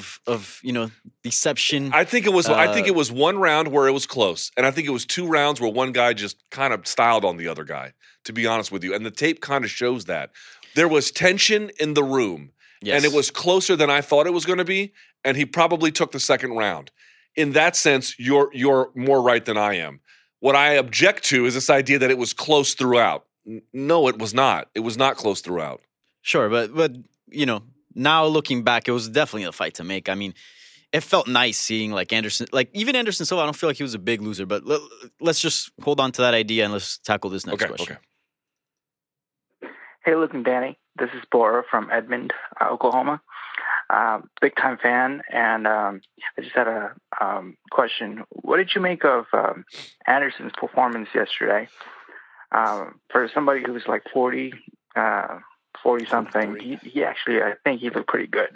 deception. I think it was one round where it was close, and I think it was 2 rounds where one guy just kind of styled on the other guy. To be honest with you, and the tape kind of shows that there was tension in the room, and it was closer than I thought it was going to be. And he probably took the second round. In that sense, you're more right than I am. What I object to is this idea that it was close throughout. No, it was not. It was not close throughout. Sure, but now looking back, it was definitely a fight to make. I mean, it felt nice seeing even Anderson Silva. I don't feel like he was a big loser, but let's just hold on to that idea and let's tackle this next question. Okay. Hey, Luke and Danny. This is Bora from Edmond, Oklahoma. Big time fan, and I just had a question. What did you make of Anderson's performance yesterday? For somebody who's like 40 something, he actually, I think he looked pretty good.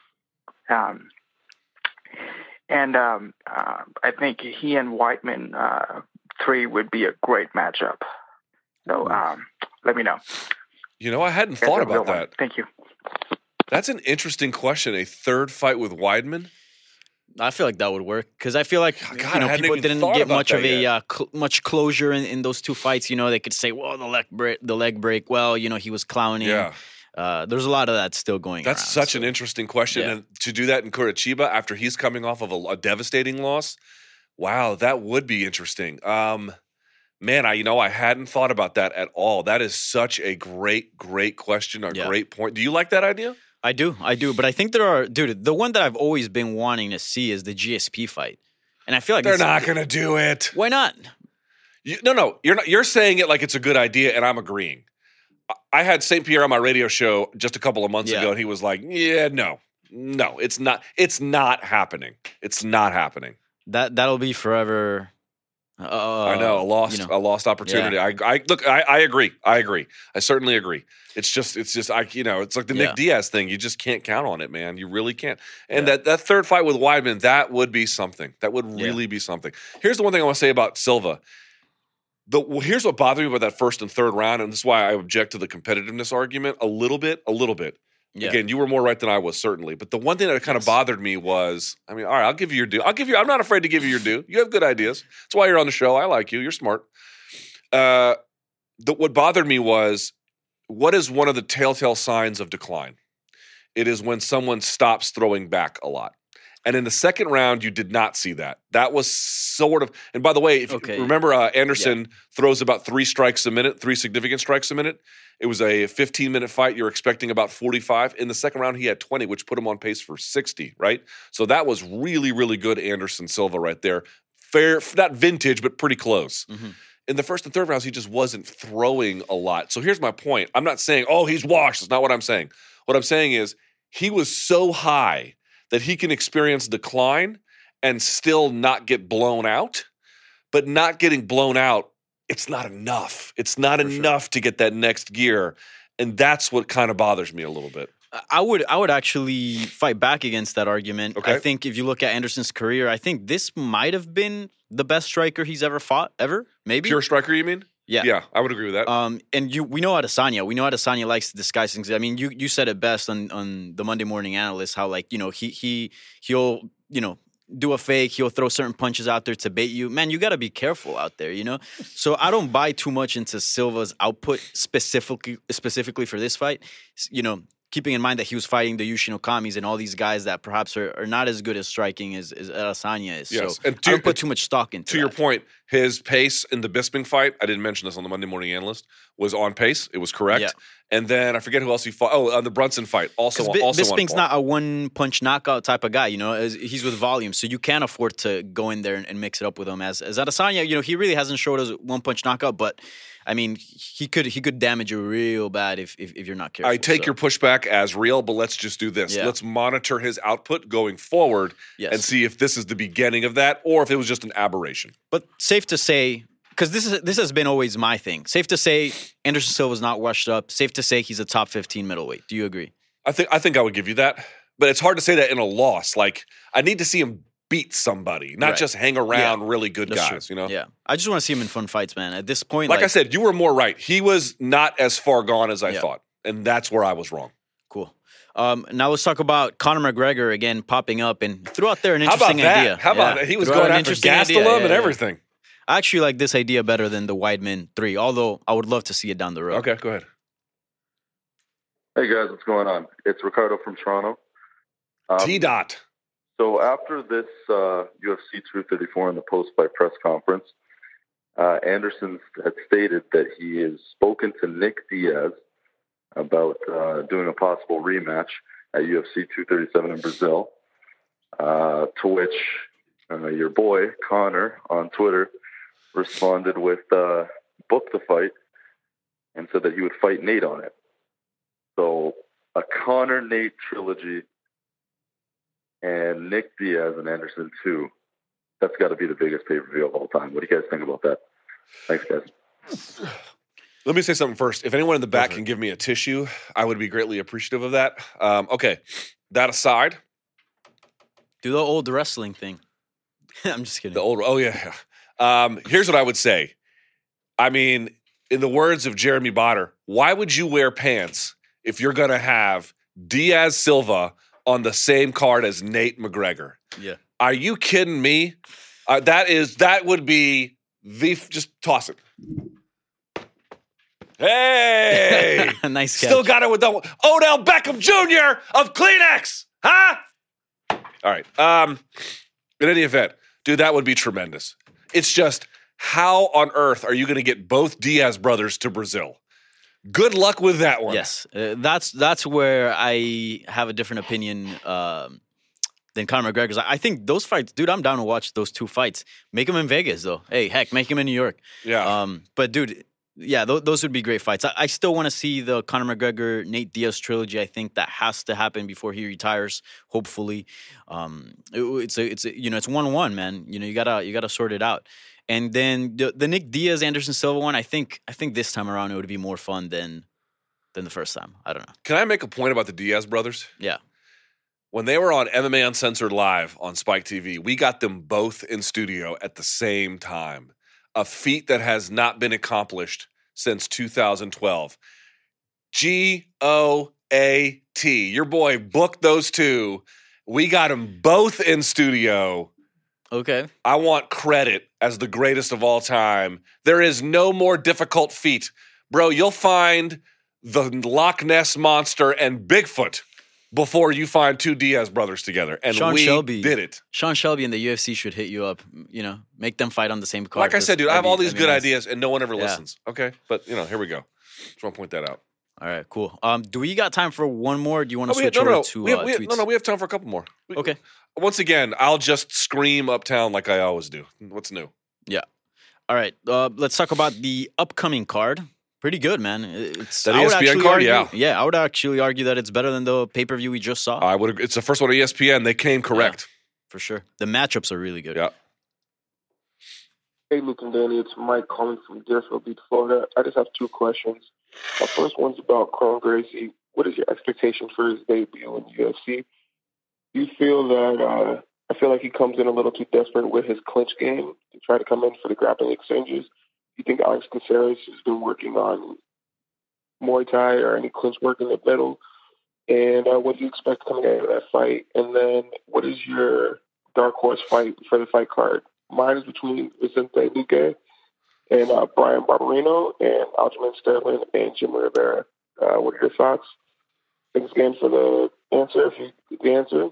I think he and Whiteman 3 would be a great matchup. So let me know. I hadn't thought about that. Thank you. That's an interesting question. A third fight with Weidman? I feel like that would work because I feel like people didn't get much of much closure in those two fights. They could say, "Well, the leg break. Well, he was clowning." Yeah. There's a lot of that still going. That's such an interesting question, and to do that in Curitiba after he's coming off of a devastating loss, wow, that would be interesting. Man, I hadn't thought about that at all. That is such a great question, great point. Do you like that idea? I do. But I think the one that I've always been wanting to see is the GSP fight. And I feel like they're not going to do it. Why not? No, you're not. You're saying it like it's a good idea, and I'm agreeing. I had St. Pierre on my radio show just a couple of months ago, and he was like, yeah, no, it's not. It's not happening. It's not happening. That'll be forever. I know, a lost opportunity. Yeah. I agree. I certainly agree. It's like the Nick Diaz thing. You just can't count on it, man. You really can't. And that third fight with Weidman, that would be something. That would really be something. Here's the one thing I want to say about Silva. Here's what bothered me about that first and third round, and this is why I object to the competitiveness argument a little bit. Yeah. Again, you were more right than I was, certainly. But the one thing that kind of bothered me was, all right, I'll give you your due. I'm not afraid to give you your due. You have good ideas. That's why you're on the show. I like you. You're smart. What bothered me was, what is one of the telltale signs of decline? It is when someone stops throwing back a lot. And in the second round, you did not see that. That was sort of – and by the way, if you remember, Anderson throws about 3 significant strikes a minute. It was a 15-minute fight. You're expecting about 45. In the second round, he had 20, which put him on pace for 60, right? So that was really, really good Anderson Silva right there. Fair, not vintage, but pretty close. Mm-hmm. In the first and third rounds, he just wasn't throwing a lot. So here's my point. I'm not saying, he's washed. That's not what I'm saying. What I'm saying is he was so high that he can experience decline and still not get blown out. But not getting blown out, it's not enough. It's not enough to get that next gear. And that's what kind of bothers me a little bit. I would actually fight back against that argument. Okay. I think if you look at Anderson's career, I think this might have been the best striker he's ever fought, maybe. Pure striker, you mean? Yeah. Yeah, I would agree with that. And we know Adesanya. We know Adesanya likes to disguise things. I mean, you said it best on the Monday Morning Analyst, how he'll do a fake, he'll throw certain punches out there to bait you. Man, you got to be careful out there, So I don't buy too much into Silva's output specifically for this fight. Keeping in mind that he was fighting the Yushin Okamis and all these guys that perhaps are not as good at striking as Adesanya is. Yes. So I don't put too much stock into To your point, his pace in the Bisping fight, I didn't mention this on the Monday Morning Analyst, was on pace. It was correct. Yeah. And then I forget who else he fought. On the Brunson fight, also Bisping's not a one-punch knockout type of guy, he's with volume. So you can't afford to go in there and mix it up with him. As Adesanya, he really hasn't showed us one-punch knockout, but I mean, he could damage you real bad if you're not careful. I take your pushback as real, but let's just do this. Yeah. Let's monitor his output going forward and see if this is the beginning of that or if it was just an aberration. But safe to say, because this has been always my thing, safe to say Anderson Silva's not washed up. Safe to say he's a top 15 middleweight. Do you agree? I think I would give you that. But it's hard to say that in a loss. Like, I need to see him beat somebody, not just hang around really good guys, Yeah. I just want to see him in fun fights, man. At this point, like I said, you were more right. He was not as far gone as I thought, and that's where I was wrong. Cool. Now let's talk about Conor McGregor again popping up and threw out there an interesting idea. How about that? He was going after Gastelum and everything. I actually like this idea better than the Weidman 3, although I would love to see it down the road. Okay, go ahead. Hey guys, what's going on? It's Ricardo from Toronto. T-Dot. So after this UFC 234 in the post-fight press conference, Anderson had stated that he has spoken to Nick Diaz about doing a possible rematch at UFC 237 in Brazil, to which your boy, Conor, on Twitter responded with book the fight and said that he would fight Nate on it. So a Conor-Nate trilogy and Nick Diaz and Anderson 2. That's got to be the biggest pay-per-view of all time. What do you guys think about that? Thanks, guys. Let me say something first. If anyone in the back can give me a tissue, I would be greatly appreciative of that. Okay, that aside. Do the old wrestling thing. I'm just kidding. Oh, yeah. Here's what I would say. I mean, in the words of Jeremy Botter, why would you wear pants if you're going to have Diaz Silva on the same card as Nate McGregor? Yeah. Are you kidding me? That would be just toss it. Hey! Nice catch. Still got it with the Odell Beckham Jr. of Kleenex, huh? All right. In any event, dude, that would be tremendous. It's just, how on earth are you going to get both Diaz brothers to Brazil? Good luck with that one. Yes, that's where I have a different opinion than Conor McGregor's. I think those fights, dude, I'm down to watch those two fights. Make them in Vegas, though. Hey, heck, make them in New York. Yeah. But, dude, yeah, those would be great fights. I still want to see the Conor McGregor Nate Diaz trilogy. I think that has to happen before he retires. Hopefully, it's 1-1, man. You gotta sort it out. And then the Nick Diaz Anderson Silva one, I think this time around it would be more fun than the first time. I don't know. Can I make a point about the Diaz brothers? Yeah. When they were on MMA Uncensored Live on Spike TV, we got them both in studio at the same time. A feat that has not been accomplished since 2012. GOAT. Your boy booked those two. We got them both in studio. Okay. I want credit as the greatest of all time. There is no more difficult feat. Bro, you'll find the Loch Ness Monster and Bigfoot before you find two Diaz brothers together. And we did it. Sean Shelby and the UFC should hit you up, make them fight on the same card. Like I said, dude, I have all these good ideas and no one ever listens. Okay? But, here we go. Just want to point that out. All right, cool. Do we got time for one more? Do you want to switch over to tweets? We have time for a couple more. Okay. Once again, I'll just scream Uptown like I always do. What's new? Yeah. All right. Let's talk about the upcoming card. Pretty good, man. It's that ESPN card, yeah. Yeah, I would actually argue that it's better than the pay-per-view we just saw. I would agree. It's the first one on ESPN. They came correct. Yeah, for sure. The matchups are really good. Yeah. Hey, Luke and Danny. It's Mike calling from Deerfield Beach, Florida. I just have two questions. My first one's about Kron Gracie. What is your expectation for his debut in the UFC? Do you feel that I feel like he comes in a little too desperate with his clinch game to try to come in for the grappling exchanges? Do you think Alex Caceres has been working on Muay Thai or any clinch work in the middle? And what do you expect coming out of that fight? And then what is your dark horse fight for the fight card? Mine is between Vicente Luque and Brian Barberino and Aljamain Sterling and Jimmy Rivera. What are your thoughts? Thanks again for the answer, if you get the answer.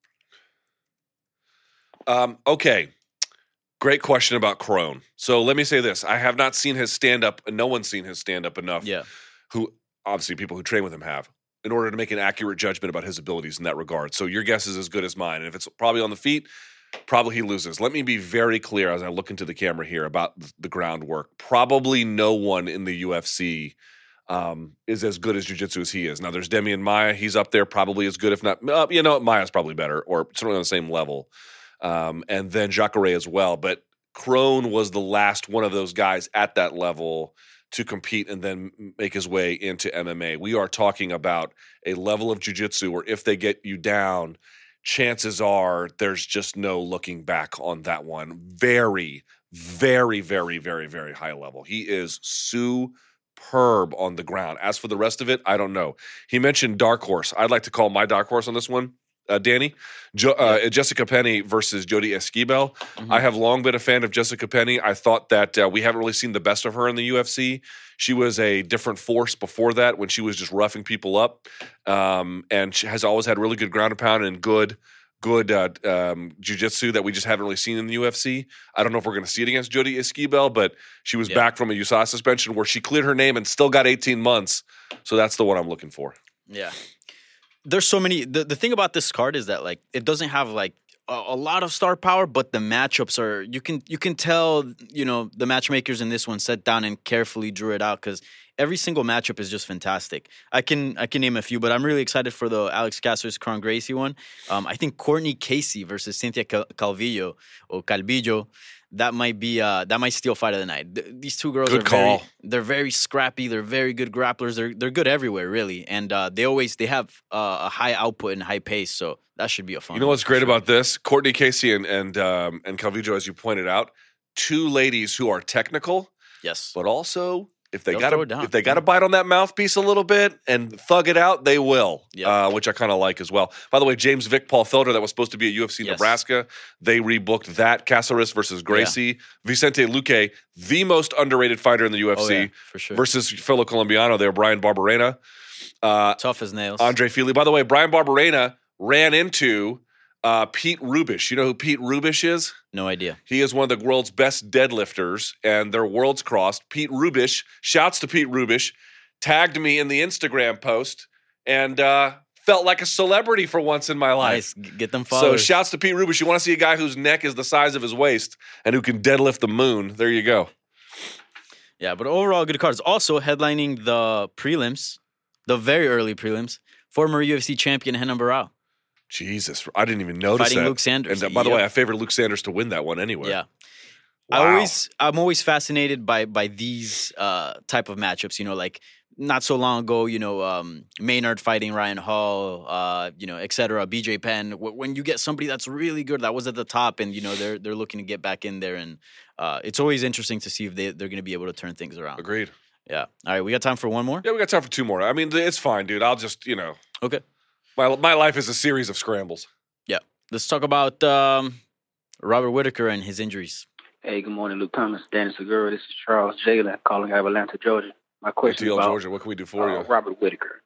Okay. Great question about Kron. So let me say this. I have not seen his stand-up, and no one's seen his stand-up enough. Yeah. Who, obviously, people who train with him have, in order to make an accurate judgment about his abilities in that regard. So your guess is as good as mine. And if it's probably on the feet, probably he loses. Let me be very clear as I look into the camera here about the groundwork. Probably no one in the UFC is as good as jiu-jitsu as he is. Now, there's Demian Maia. He's up there, probably as good, if not, Maia's probably better, or certainly on the same level. And then Jacare as well. But Kron was the last one of those guys at that level to compete and then make his way into MMA. We are talking about a level of jiu-jitsu where if they get you down, chances are there's just no looking back on that one. Very, very, very, very, very high level. He is superb on the ground. As for the rest of it, I don't know. He mentioned dark horse. I'd like to call my dark horse on this one, Danny, Jessica Penne versus Jodie Esquibel. Mm-hmm. I have long been a fan of Jessica Penne. I thought that we haven't really seen the best of her in the UFC. She was a different force before that when she was just roughing people up, and she has always had really good ground and pound and good jiu-jitsu that we just haven't really seen in the UFC. I don't know if we're going to see it against Jodie Esquibel, but she was back from a USADA suspension where she cleared her name and still got 18 months. So that's the one I'm looking for. Yeah. There's so many. The thing about this card is that it doesn't have a lot of star power, but the matchups are you can tell, the matchmakers in this one sat down and carefully drew it out because every single matchup is just fantastic. I can name a few, but I'm really excited for the Alex Caceres Kron Gracie one. I think Courtney Casey versus Cynthia Calvillo or Calvillo. That might steal fight of the night. These two girls they're very scrappy. They're very good grapplers. They're good everywhere, really, and they have a high output and high pace. So that should be a fun. You know what's great about this? Courtney Casey and Calvillo, as you pointed out, two ladies who are technical, yes, but also if they got to bite on that mouthpiece a little bit and thug it out, they will, which I kind of like as well. By the way, James Vick Paul Felder, that was supposed to be at UFC Nebraska, they rebooked that. Caceres versus Gracie. Yeah. Vicente Luque, the most underrated fighter in the UFC, for sure. Versus fellow Colombiano there, Brian Barberena. Tough as nails. Andre Fili. By the way, Brian Barberena ran into Pete Rubish. You know who Pete Rubish is? No idea. He is one of the world's best deadlifters, and their worlds crossed. Pete Rubish, shouts to Pete Rubish, tagged me in the Instagram post, and felt like a celebrity for once in my life. Nice. Get them followers. So shouts to Pete Rubish. You want to see a guy whose neck is the size of his waist and who can deadlift the moon. There you go. Yeah, but overall, good cards. Also, headlining the prelims, the very early prelims, former UFC champion Renan Barão. Jesus, I didn't even notice Fighting that. Luke Sanders. And by the way, I favored Luke Sanders to win that one anyway. Yeah. Wow. I'm always fascinated by these type of matchups. Like not so long ago, Maynard fighting Ryan Hall, et cetera, BJ Penn. When you get somebody that's really good, that was at the top, and they're looking to get back in there, and it's always interesting to see if they're going to be able to turn things around. Agreed. Yeah. All right, we got time for one more? Yeah, we got time for two more. I mean, it's fine, dude. I'll just, Okay. My life is a series of scrambles. Yeah. Let's talk about Robert Whitaker and his injuries. Hey, good morning, Luke Thomas, Danny Segura. This is Charles Jalen calling out of Atlanta, Georgia. My question is about Georgia. What can we do for you? Robert Whitaker.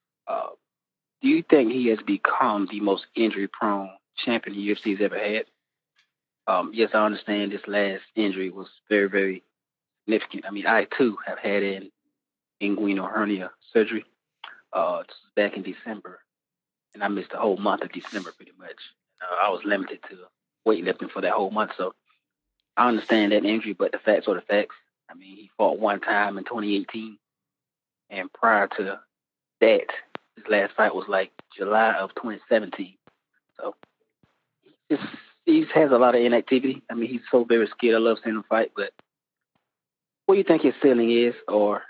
Do you think he has become the most injury-prone champion the UFC has ever had? Yes, I understand this last injury was very, very significant. I mean, I, too, have had an inguinal hernia surgery back in December. And I missed the whole month of December pretty much. I was limited to weightlifting for that whole month. So I understand that injury, but the facts are the facts. I mean, he fought one time in 2018. And prior to that, his last fight was like July of 2017. So he has a lot of inactivity. I mean, he's so very skilled. I love seeing him fight. But what do you think his ceiling is? Or,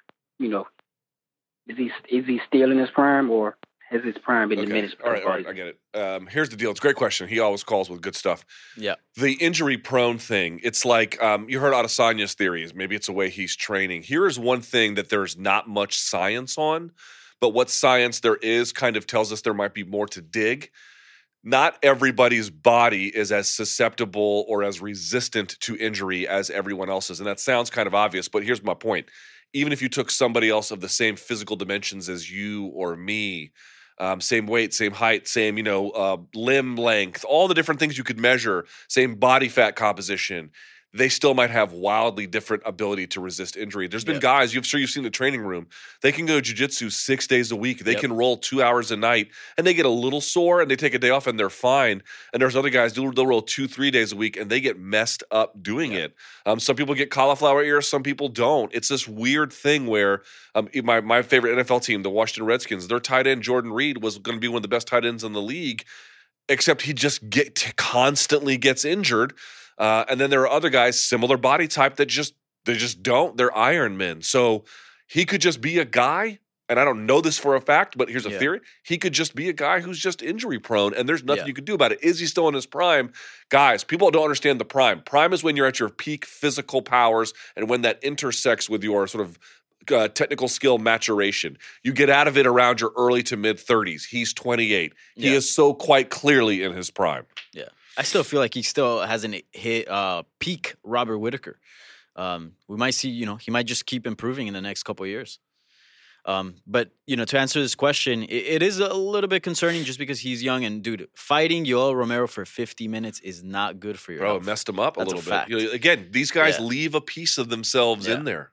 is he still in his prime, or has his prime been diminished? All right, I get it. Here's the deal. It's a great question. He always calls with good stuff. Yeah. The injury-prone thing, it's like you heard Adesanya's theories. Maybe it's the way he's training. Here is one thing that there's not much science on, but what science there is kind of tells us there might be more to dig. Not everybody's body is as susceptible or as resistant to injury as everyone else's, and that sounds kind of obvious, but here's my point. Even if you took somebody else of the same physical dimensions as you or me, same weight, same height, same, limb length, all the different things you could measure, same body fat composition, they still might have wildly different ability to resist injury. There's been guys, you've seen the training room, they can go jiu-jitsu 6 days a week. They can roll 2 hours a night, and they get a little sore, and they take a day off, and they're fine. And there's other guys, they'll roll 2-3 days a week, and they get messed up doing it. Some people get cauliflower ears, some people don't. It's this weird thing where my favorite NFL team, the Washington Redskins, their tight end, Jordan Reed, was going to be one of the best tight ends in the league, except he just constantly gets injured. And then there are other guys, similar body type, that they just don't. They're Iron Men. So he could just be a guy, and I don't know this for a fact, but here's a theory. He could just be a guy who's just injury prone, and there's nothing you can do about it. Is he still in his prime? Guys, people don't understand the prime. Prime is when you're at your peak physical powers and when that intersects with your sort of technical skill maturation. You get out of it around your early to mid-30s. He's 28. He is so quite clearly in his prime. Yeah. I still feel like he still hasn't hit peak Robert Whitaker. We might see, he might just keep improving in the next couple of years. But, to answer this question, it is a little bit concerning just because he's young. And, dude, fighting Yoel Romero for 50 minutes is not good for your health. It messed him up a little fact. bit. Again, these guys leave a piece of themselves in there.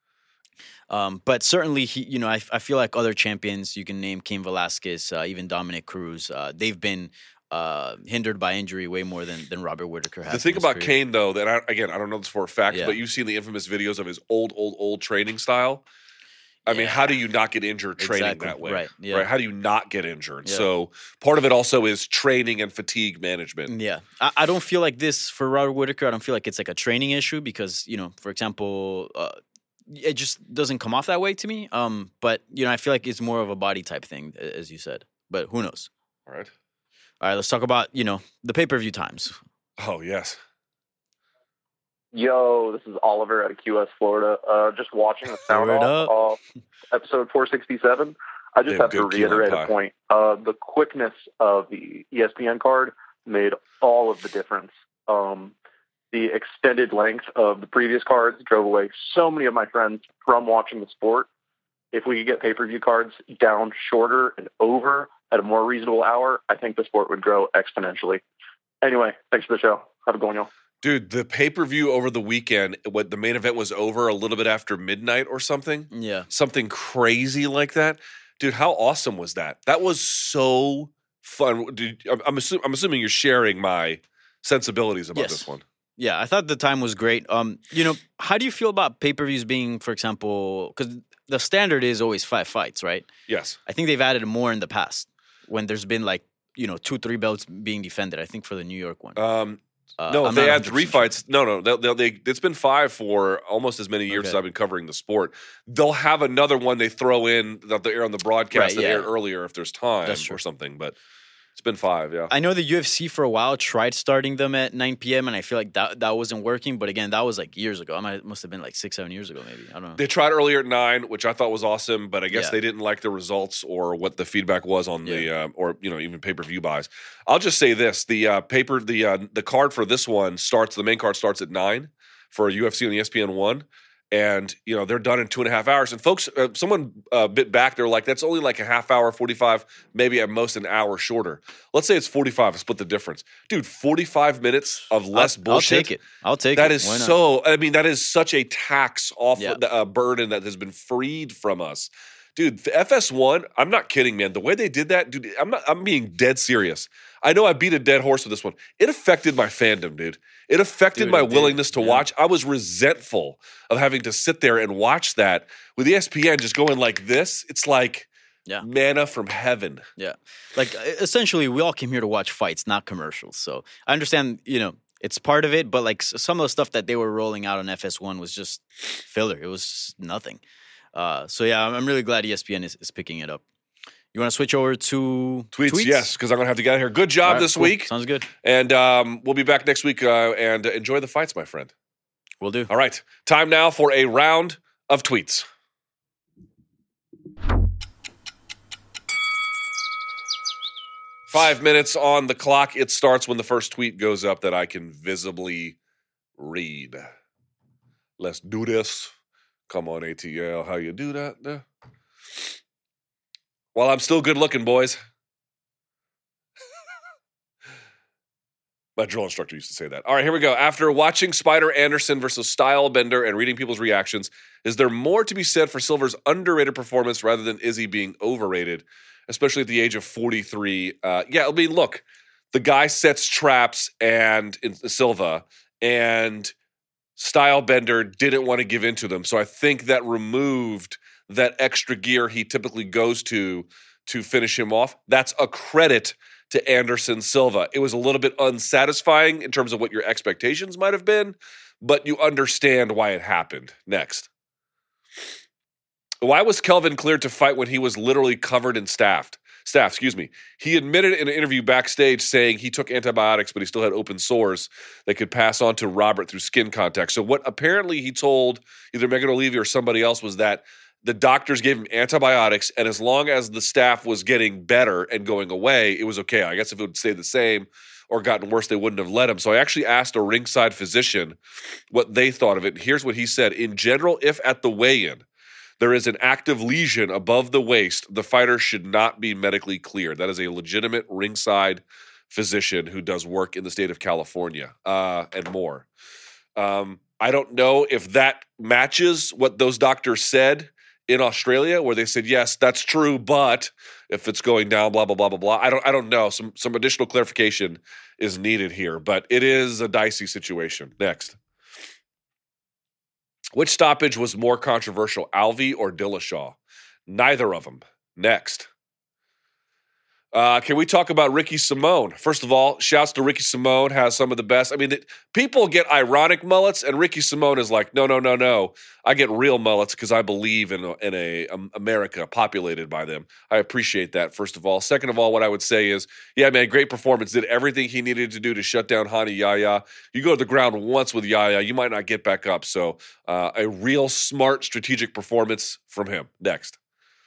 But certainly, I feel like other champions, you can name Cain Velasquez, even Dominic Cruz, they've been hindered by injury way more than Robert Whitaker has. The thing about Cain, though, that I don't know this for a fact, but you've seen the infamous videos of his old training style. I mean, how do you not get injured training that way? Right. Yeah. Right. How do you not get injured? Yeah. So part of it also is training and fatigue management. Yeah. I don't feel like this for Robert Whitaker. I don't feel like it's like a training issue because, for example, it just doesn't come off that way to me. But, I feel like it's more of a body type thing, as you said. But who knows? All right. All right, let's talk about, the pay-per-view times. Oh, yes. Yo, this is Oliver out of QS, Florida. Just watching the sound off episode 467. I just have to reiterate a point. The quickness of the ESPN card made all of the difference. The extended length of the previous cards drove away so many of my friends from watching the sport. If we could get pay-per-view cards down shorter and over at a more reasonable hour, I think the sport would grow exponentially. Anyway, thanks for the show. Have a good one, y'all. Dude, the pay-per-view over the weekend, what the main event was over a little bit after midnight or something? Yeah. Something crazy like that. Dude, how awesome was that? That was so fun. Dude, I'm assuming you're sharing my sensibilities about this one. Yeah, I thought the time was great. How do you feel about pay-per-views being, for example, because the standard is always 5 fights, right? Yes. I think they've added more in the past when there's been 2-3 belts being defended. I think for the New York one. No, they had 3 fights. No. It's been 5 for almost as many years as I've been covering the sport. They'll have another one they throw in that they air on the broadcast that aired earlier if there's time or something. But it's been 5, yeah. I know the UFC for a while tried starting them at 9 p.m. and I feel like that wasn't working. But again, that was years ago. It must have been 6-7 years ago, maybe. I don't know. They tried earlier at 9, which I thought was awesome, but I guess they didn't like the results or what the feedback was on the or even pay-per-view buys. I'll just say this: the card for this one the main card starts at 9 for UFC on ESPN 1. And, they're done in 2.5 hours. And folks, someone bit back. They're like, that's only a half hour, 45, maybe at most an hour shorter. Let's say it's 45, split the difference. Dude, 45 minutes of less bullshit. I'll take it. That is that is such a tax off the burden that has been freed from us. Dude, the FS1, I'm not kidding, man. The way they did that, dude, I'm being dead serious. I know I beat a dead horse with this one. It affected my fandom, dude. It affected my willingness to watch. I was resentful of having to sit there and watch that with ESPN just going like this. It's like manna from heaven. Yeah. Essentially, we all came here to watch fights, not commercials. So I understand, it's part of it, but some of the stuff that they were rolling out on FS1 was just filler. It was nothing. I'm really glad ESPN is picking it up. You want to switch over to tweets? Yes, because I'm going to have to get out of here. Good job this week. Sounds good. And we'll be back next week and enjoy the fights, my friend. Will do. All right. Time now for a round of tweets. Five minutes on the clock. It starts when the first tweet goes up that I can visibly read. Let's do this. Come on, ATL. How you do that? Well, I'm still good looking, boys. My drill instructor used to say that. All right, here we go. After watching Spider Anderson versus Stylebender and reading people's reactions, is there more to be said for Silver's underrated performance rather than Izzy being overrated, especially at the age of 43? Look, the guy sets traps and in Silva, and Stylebender didn't want to give in to them. So I think that removed that extra gear he typically goes to finish him off. That's a credit to Anderson Silva. It was a little bit unsatisfying in terms of what your expectations might have been, but you understand why it happened. Next. Why was Kelvin cleared to fight when he was literally covered in staph? He admitted in an interview backstage saying he took antibiotics, but he still had open sores that could pass on to Robert through skin contact. So what apparently he told either Megan O'Leary or somebody else was that the doctors gave him antibiotics, and as long as the staph was getting better and going away, it was okay. I guess if it would stay the same or gotten worse, they wouldn't have let him. So I actually asked a ringside physician what they thought of it. Here's what he said. In general, if at the weigh-in there is an active lesion above the waist, the fighter should not be medically cleared. That is a legitimate ringside physician who does work in the state of California and more. I don't know if that matches what those doctors said in Australia where they said, yes, that's true, but if it's going down, blah, blah, blah, blah, blah. I don't know. Some additional clarification is needed here, but it is a dicey situation. Next. Which stoppage was more controversial, Alvey or Dillashaw? Neither of them. Next. Can we talk about Ricky Simone? First of all, shouts to Ricky Simone, has some of the best. I mean, people get ironic mullets, and Ricky Simone is like, no. I get real mullets because I believe in a America populated by them. I appreciate that, first of all. Second of all, what I would say is, yeah, man, great performance. Did everything he needed to do to shut down Hani Yahya. You go to the ground once with Yahya, you might not get back up. So a real smart, strategic performance from him. Next.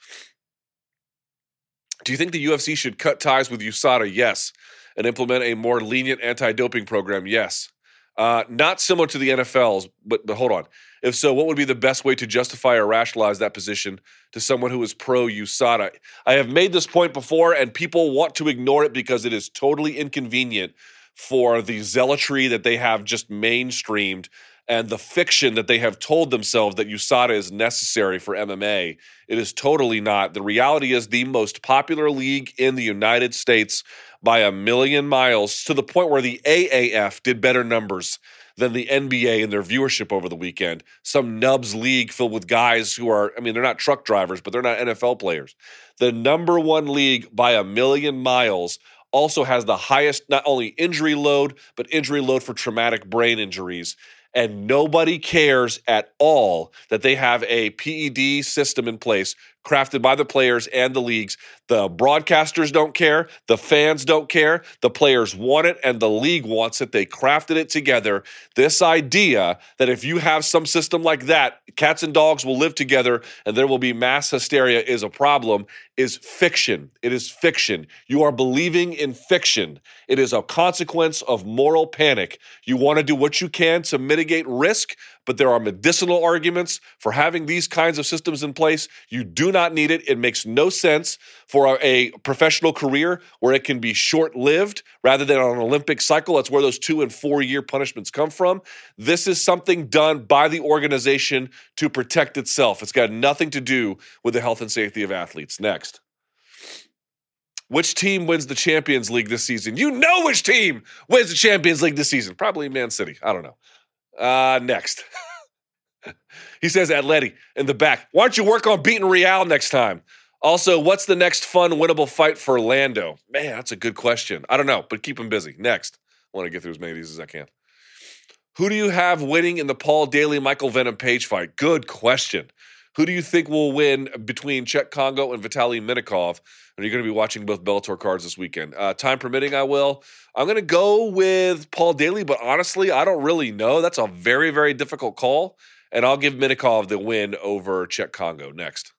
Do you think the UFC should cut ties with USADA? Yes. And implement a more lenient anti-doping program? Yes. Not similar to the NFL's, but hold on. If so, what would be the best way to justify or rationalize that position to someone who is pro-USADA? I have made this point before, and people want to ignore it because it is totally inconvenient for the zealotry that they have just mainstreamed and the fiction that they have told themselves that USADA is necessary for MMA. It is totally not. The reality is the most popular league in the United States by a million miles, to the point where the AAF did better numbers than the NBA in their viewership over the weekend. Some nubs league filled with guys who are, I mean, they're not truck drivers, but they're not NFL players. The number one league by a million miles also has the highest, not only injury load, but injury load for traumatic brain injuries. And nobody cares at all that they have a PED system in place crafted by the players and the leagues. The broadcasters don't care. The fans don't care. The players want it and the league wants it. They crafted it together. This idea that if you have some system like that, cats and dogs will live together and there will be mass hysteria is a problem is fiction. It is fiction. You are believing in fiction. It is a consequence of moral panic. You want to do what you can to mitigate risk, but there are medicinal arguments for having these kinds of systems in place. You do not need it. It makes no sense for a professional career where it can be short-lived rather than on an Olympic cycle. That's where those 2 and 4 year punishments come from. This is something done by the organization to protect itself. It's got nothing to do with the health and safety of athletes. Next. Which team wins the Champions League this season? You know which team wins the Champions League this season. Probably Man City. I don't know. Next. He says, Atleti in the back. Why don't you work on beating Real next time? Also, what's the next fun, winnable fight for Lando? Man, that's a good question. I don't know, but keep him busy. Next. I want to get through as many of these as I can. Who do you have winning in the Paul Daly, Michael Venom Page fight? Good question. Who do you think will win between Cheick Kongo and Vitaly Minakov? And you're going to be watching both Bellator cards this weekend. Time permitting, I will. I'm going to go with Paul Daly, but honestly, I don't really know. That's a very, very difficult call. And I'll give Minakov the win over Cheick Kongo. Next.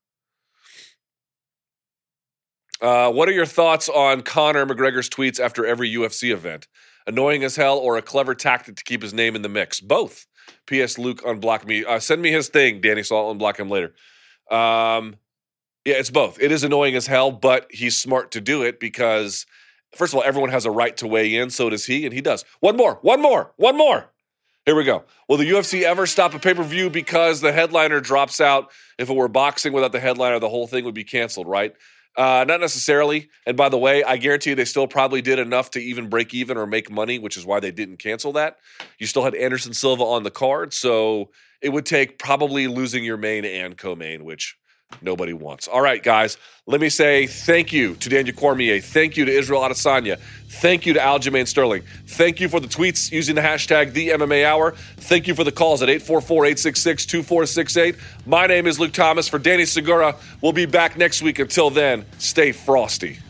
What are your thoughts on Conor McGregor's tweets after every UFC event? Annoying as hell or a clever tactic to keep his name in the mix? Both. P.S. Luke, unblock me. Send me his thing, Danny, so I'll unblock him later. Yeah, it's both. It is annoying as hell, but he's smart to do it because, first of all, everyone has a right to weigh in. So does he, and he does. One more. Here we go. Will the UFC ever stop a pay-per-view because the headliner drops out? If it were boxing without the headliner, the whole thing would be canceled, right? Not necessarily. And by the way, I guarantee you they still probably did enough to even break even or make money, which is why they didn't cancel that. You still had Anderson Silva on the card, so it would take probably losing your main and co-main, which nobody wants. All right, guys, let me say thank you to Daniel Cormier. Thank you to Israel Adesanya. Thank you to Aljamain Sterling. Thank you for the tweets using the hashtag TheMMAHour. Thank you for the calls at 844-866-2468. My name is Luke Thomas. For Danny Segura, we'll be back next week. Until then, stay frosty.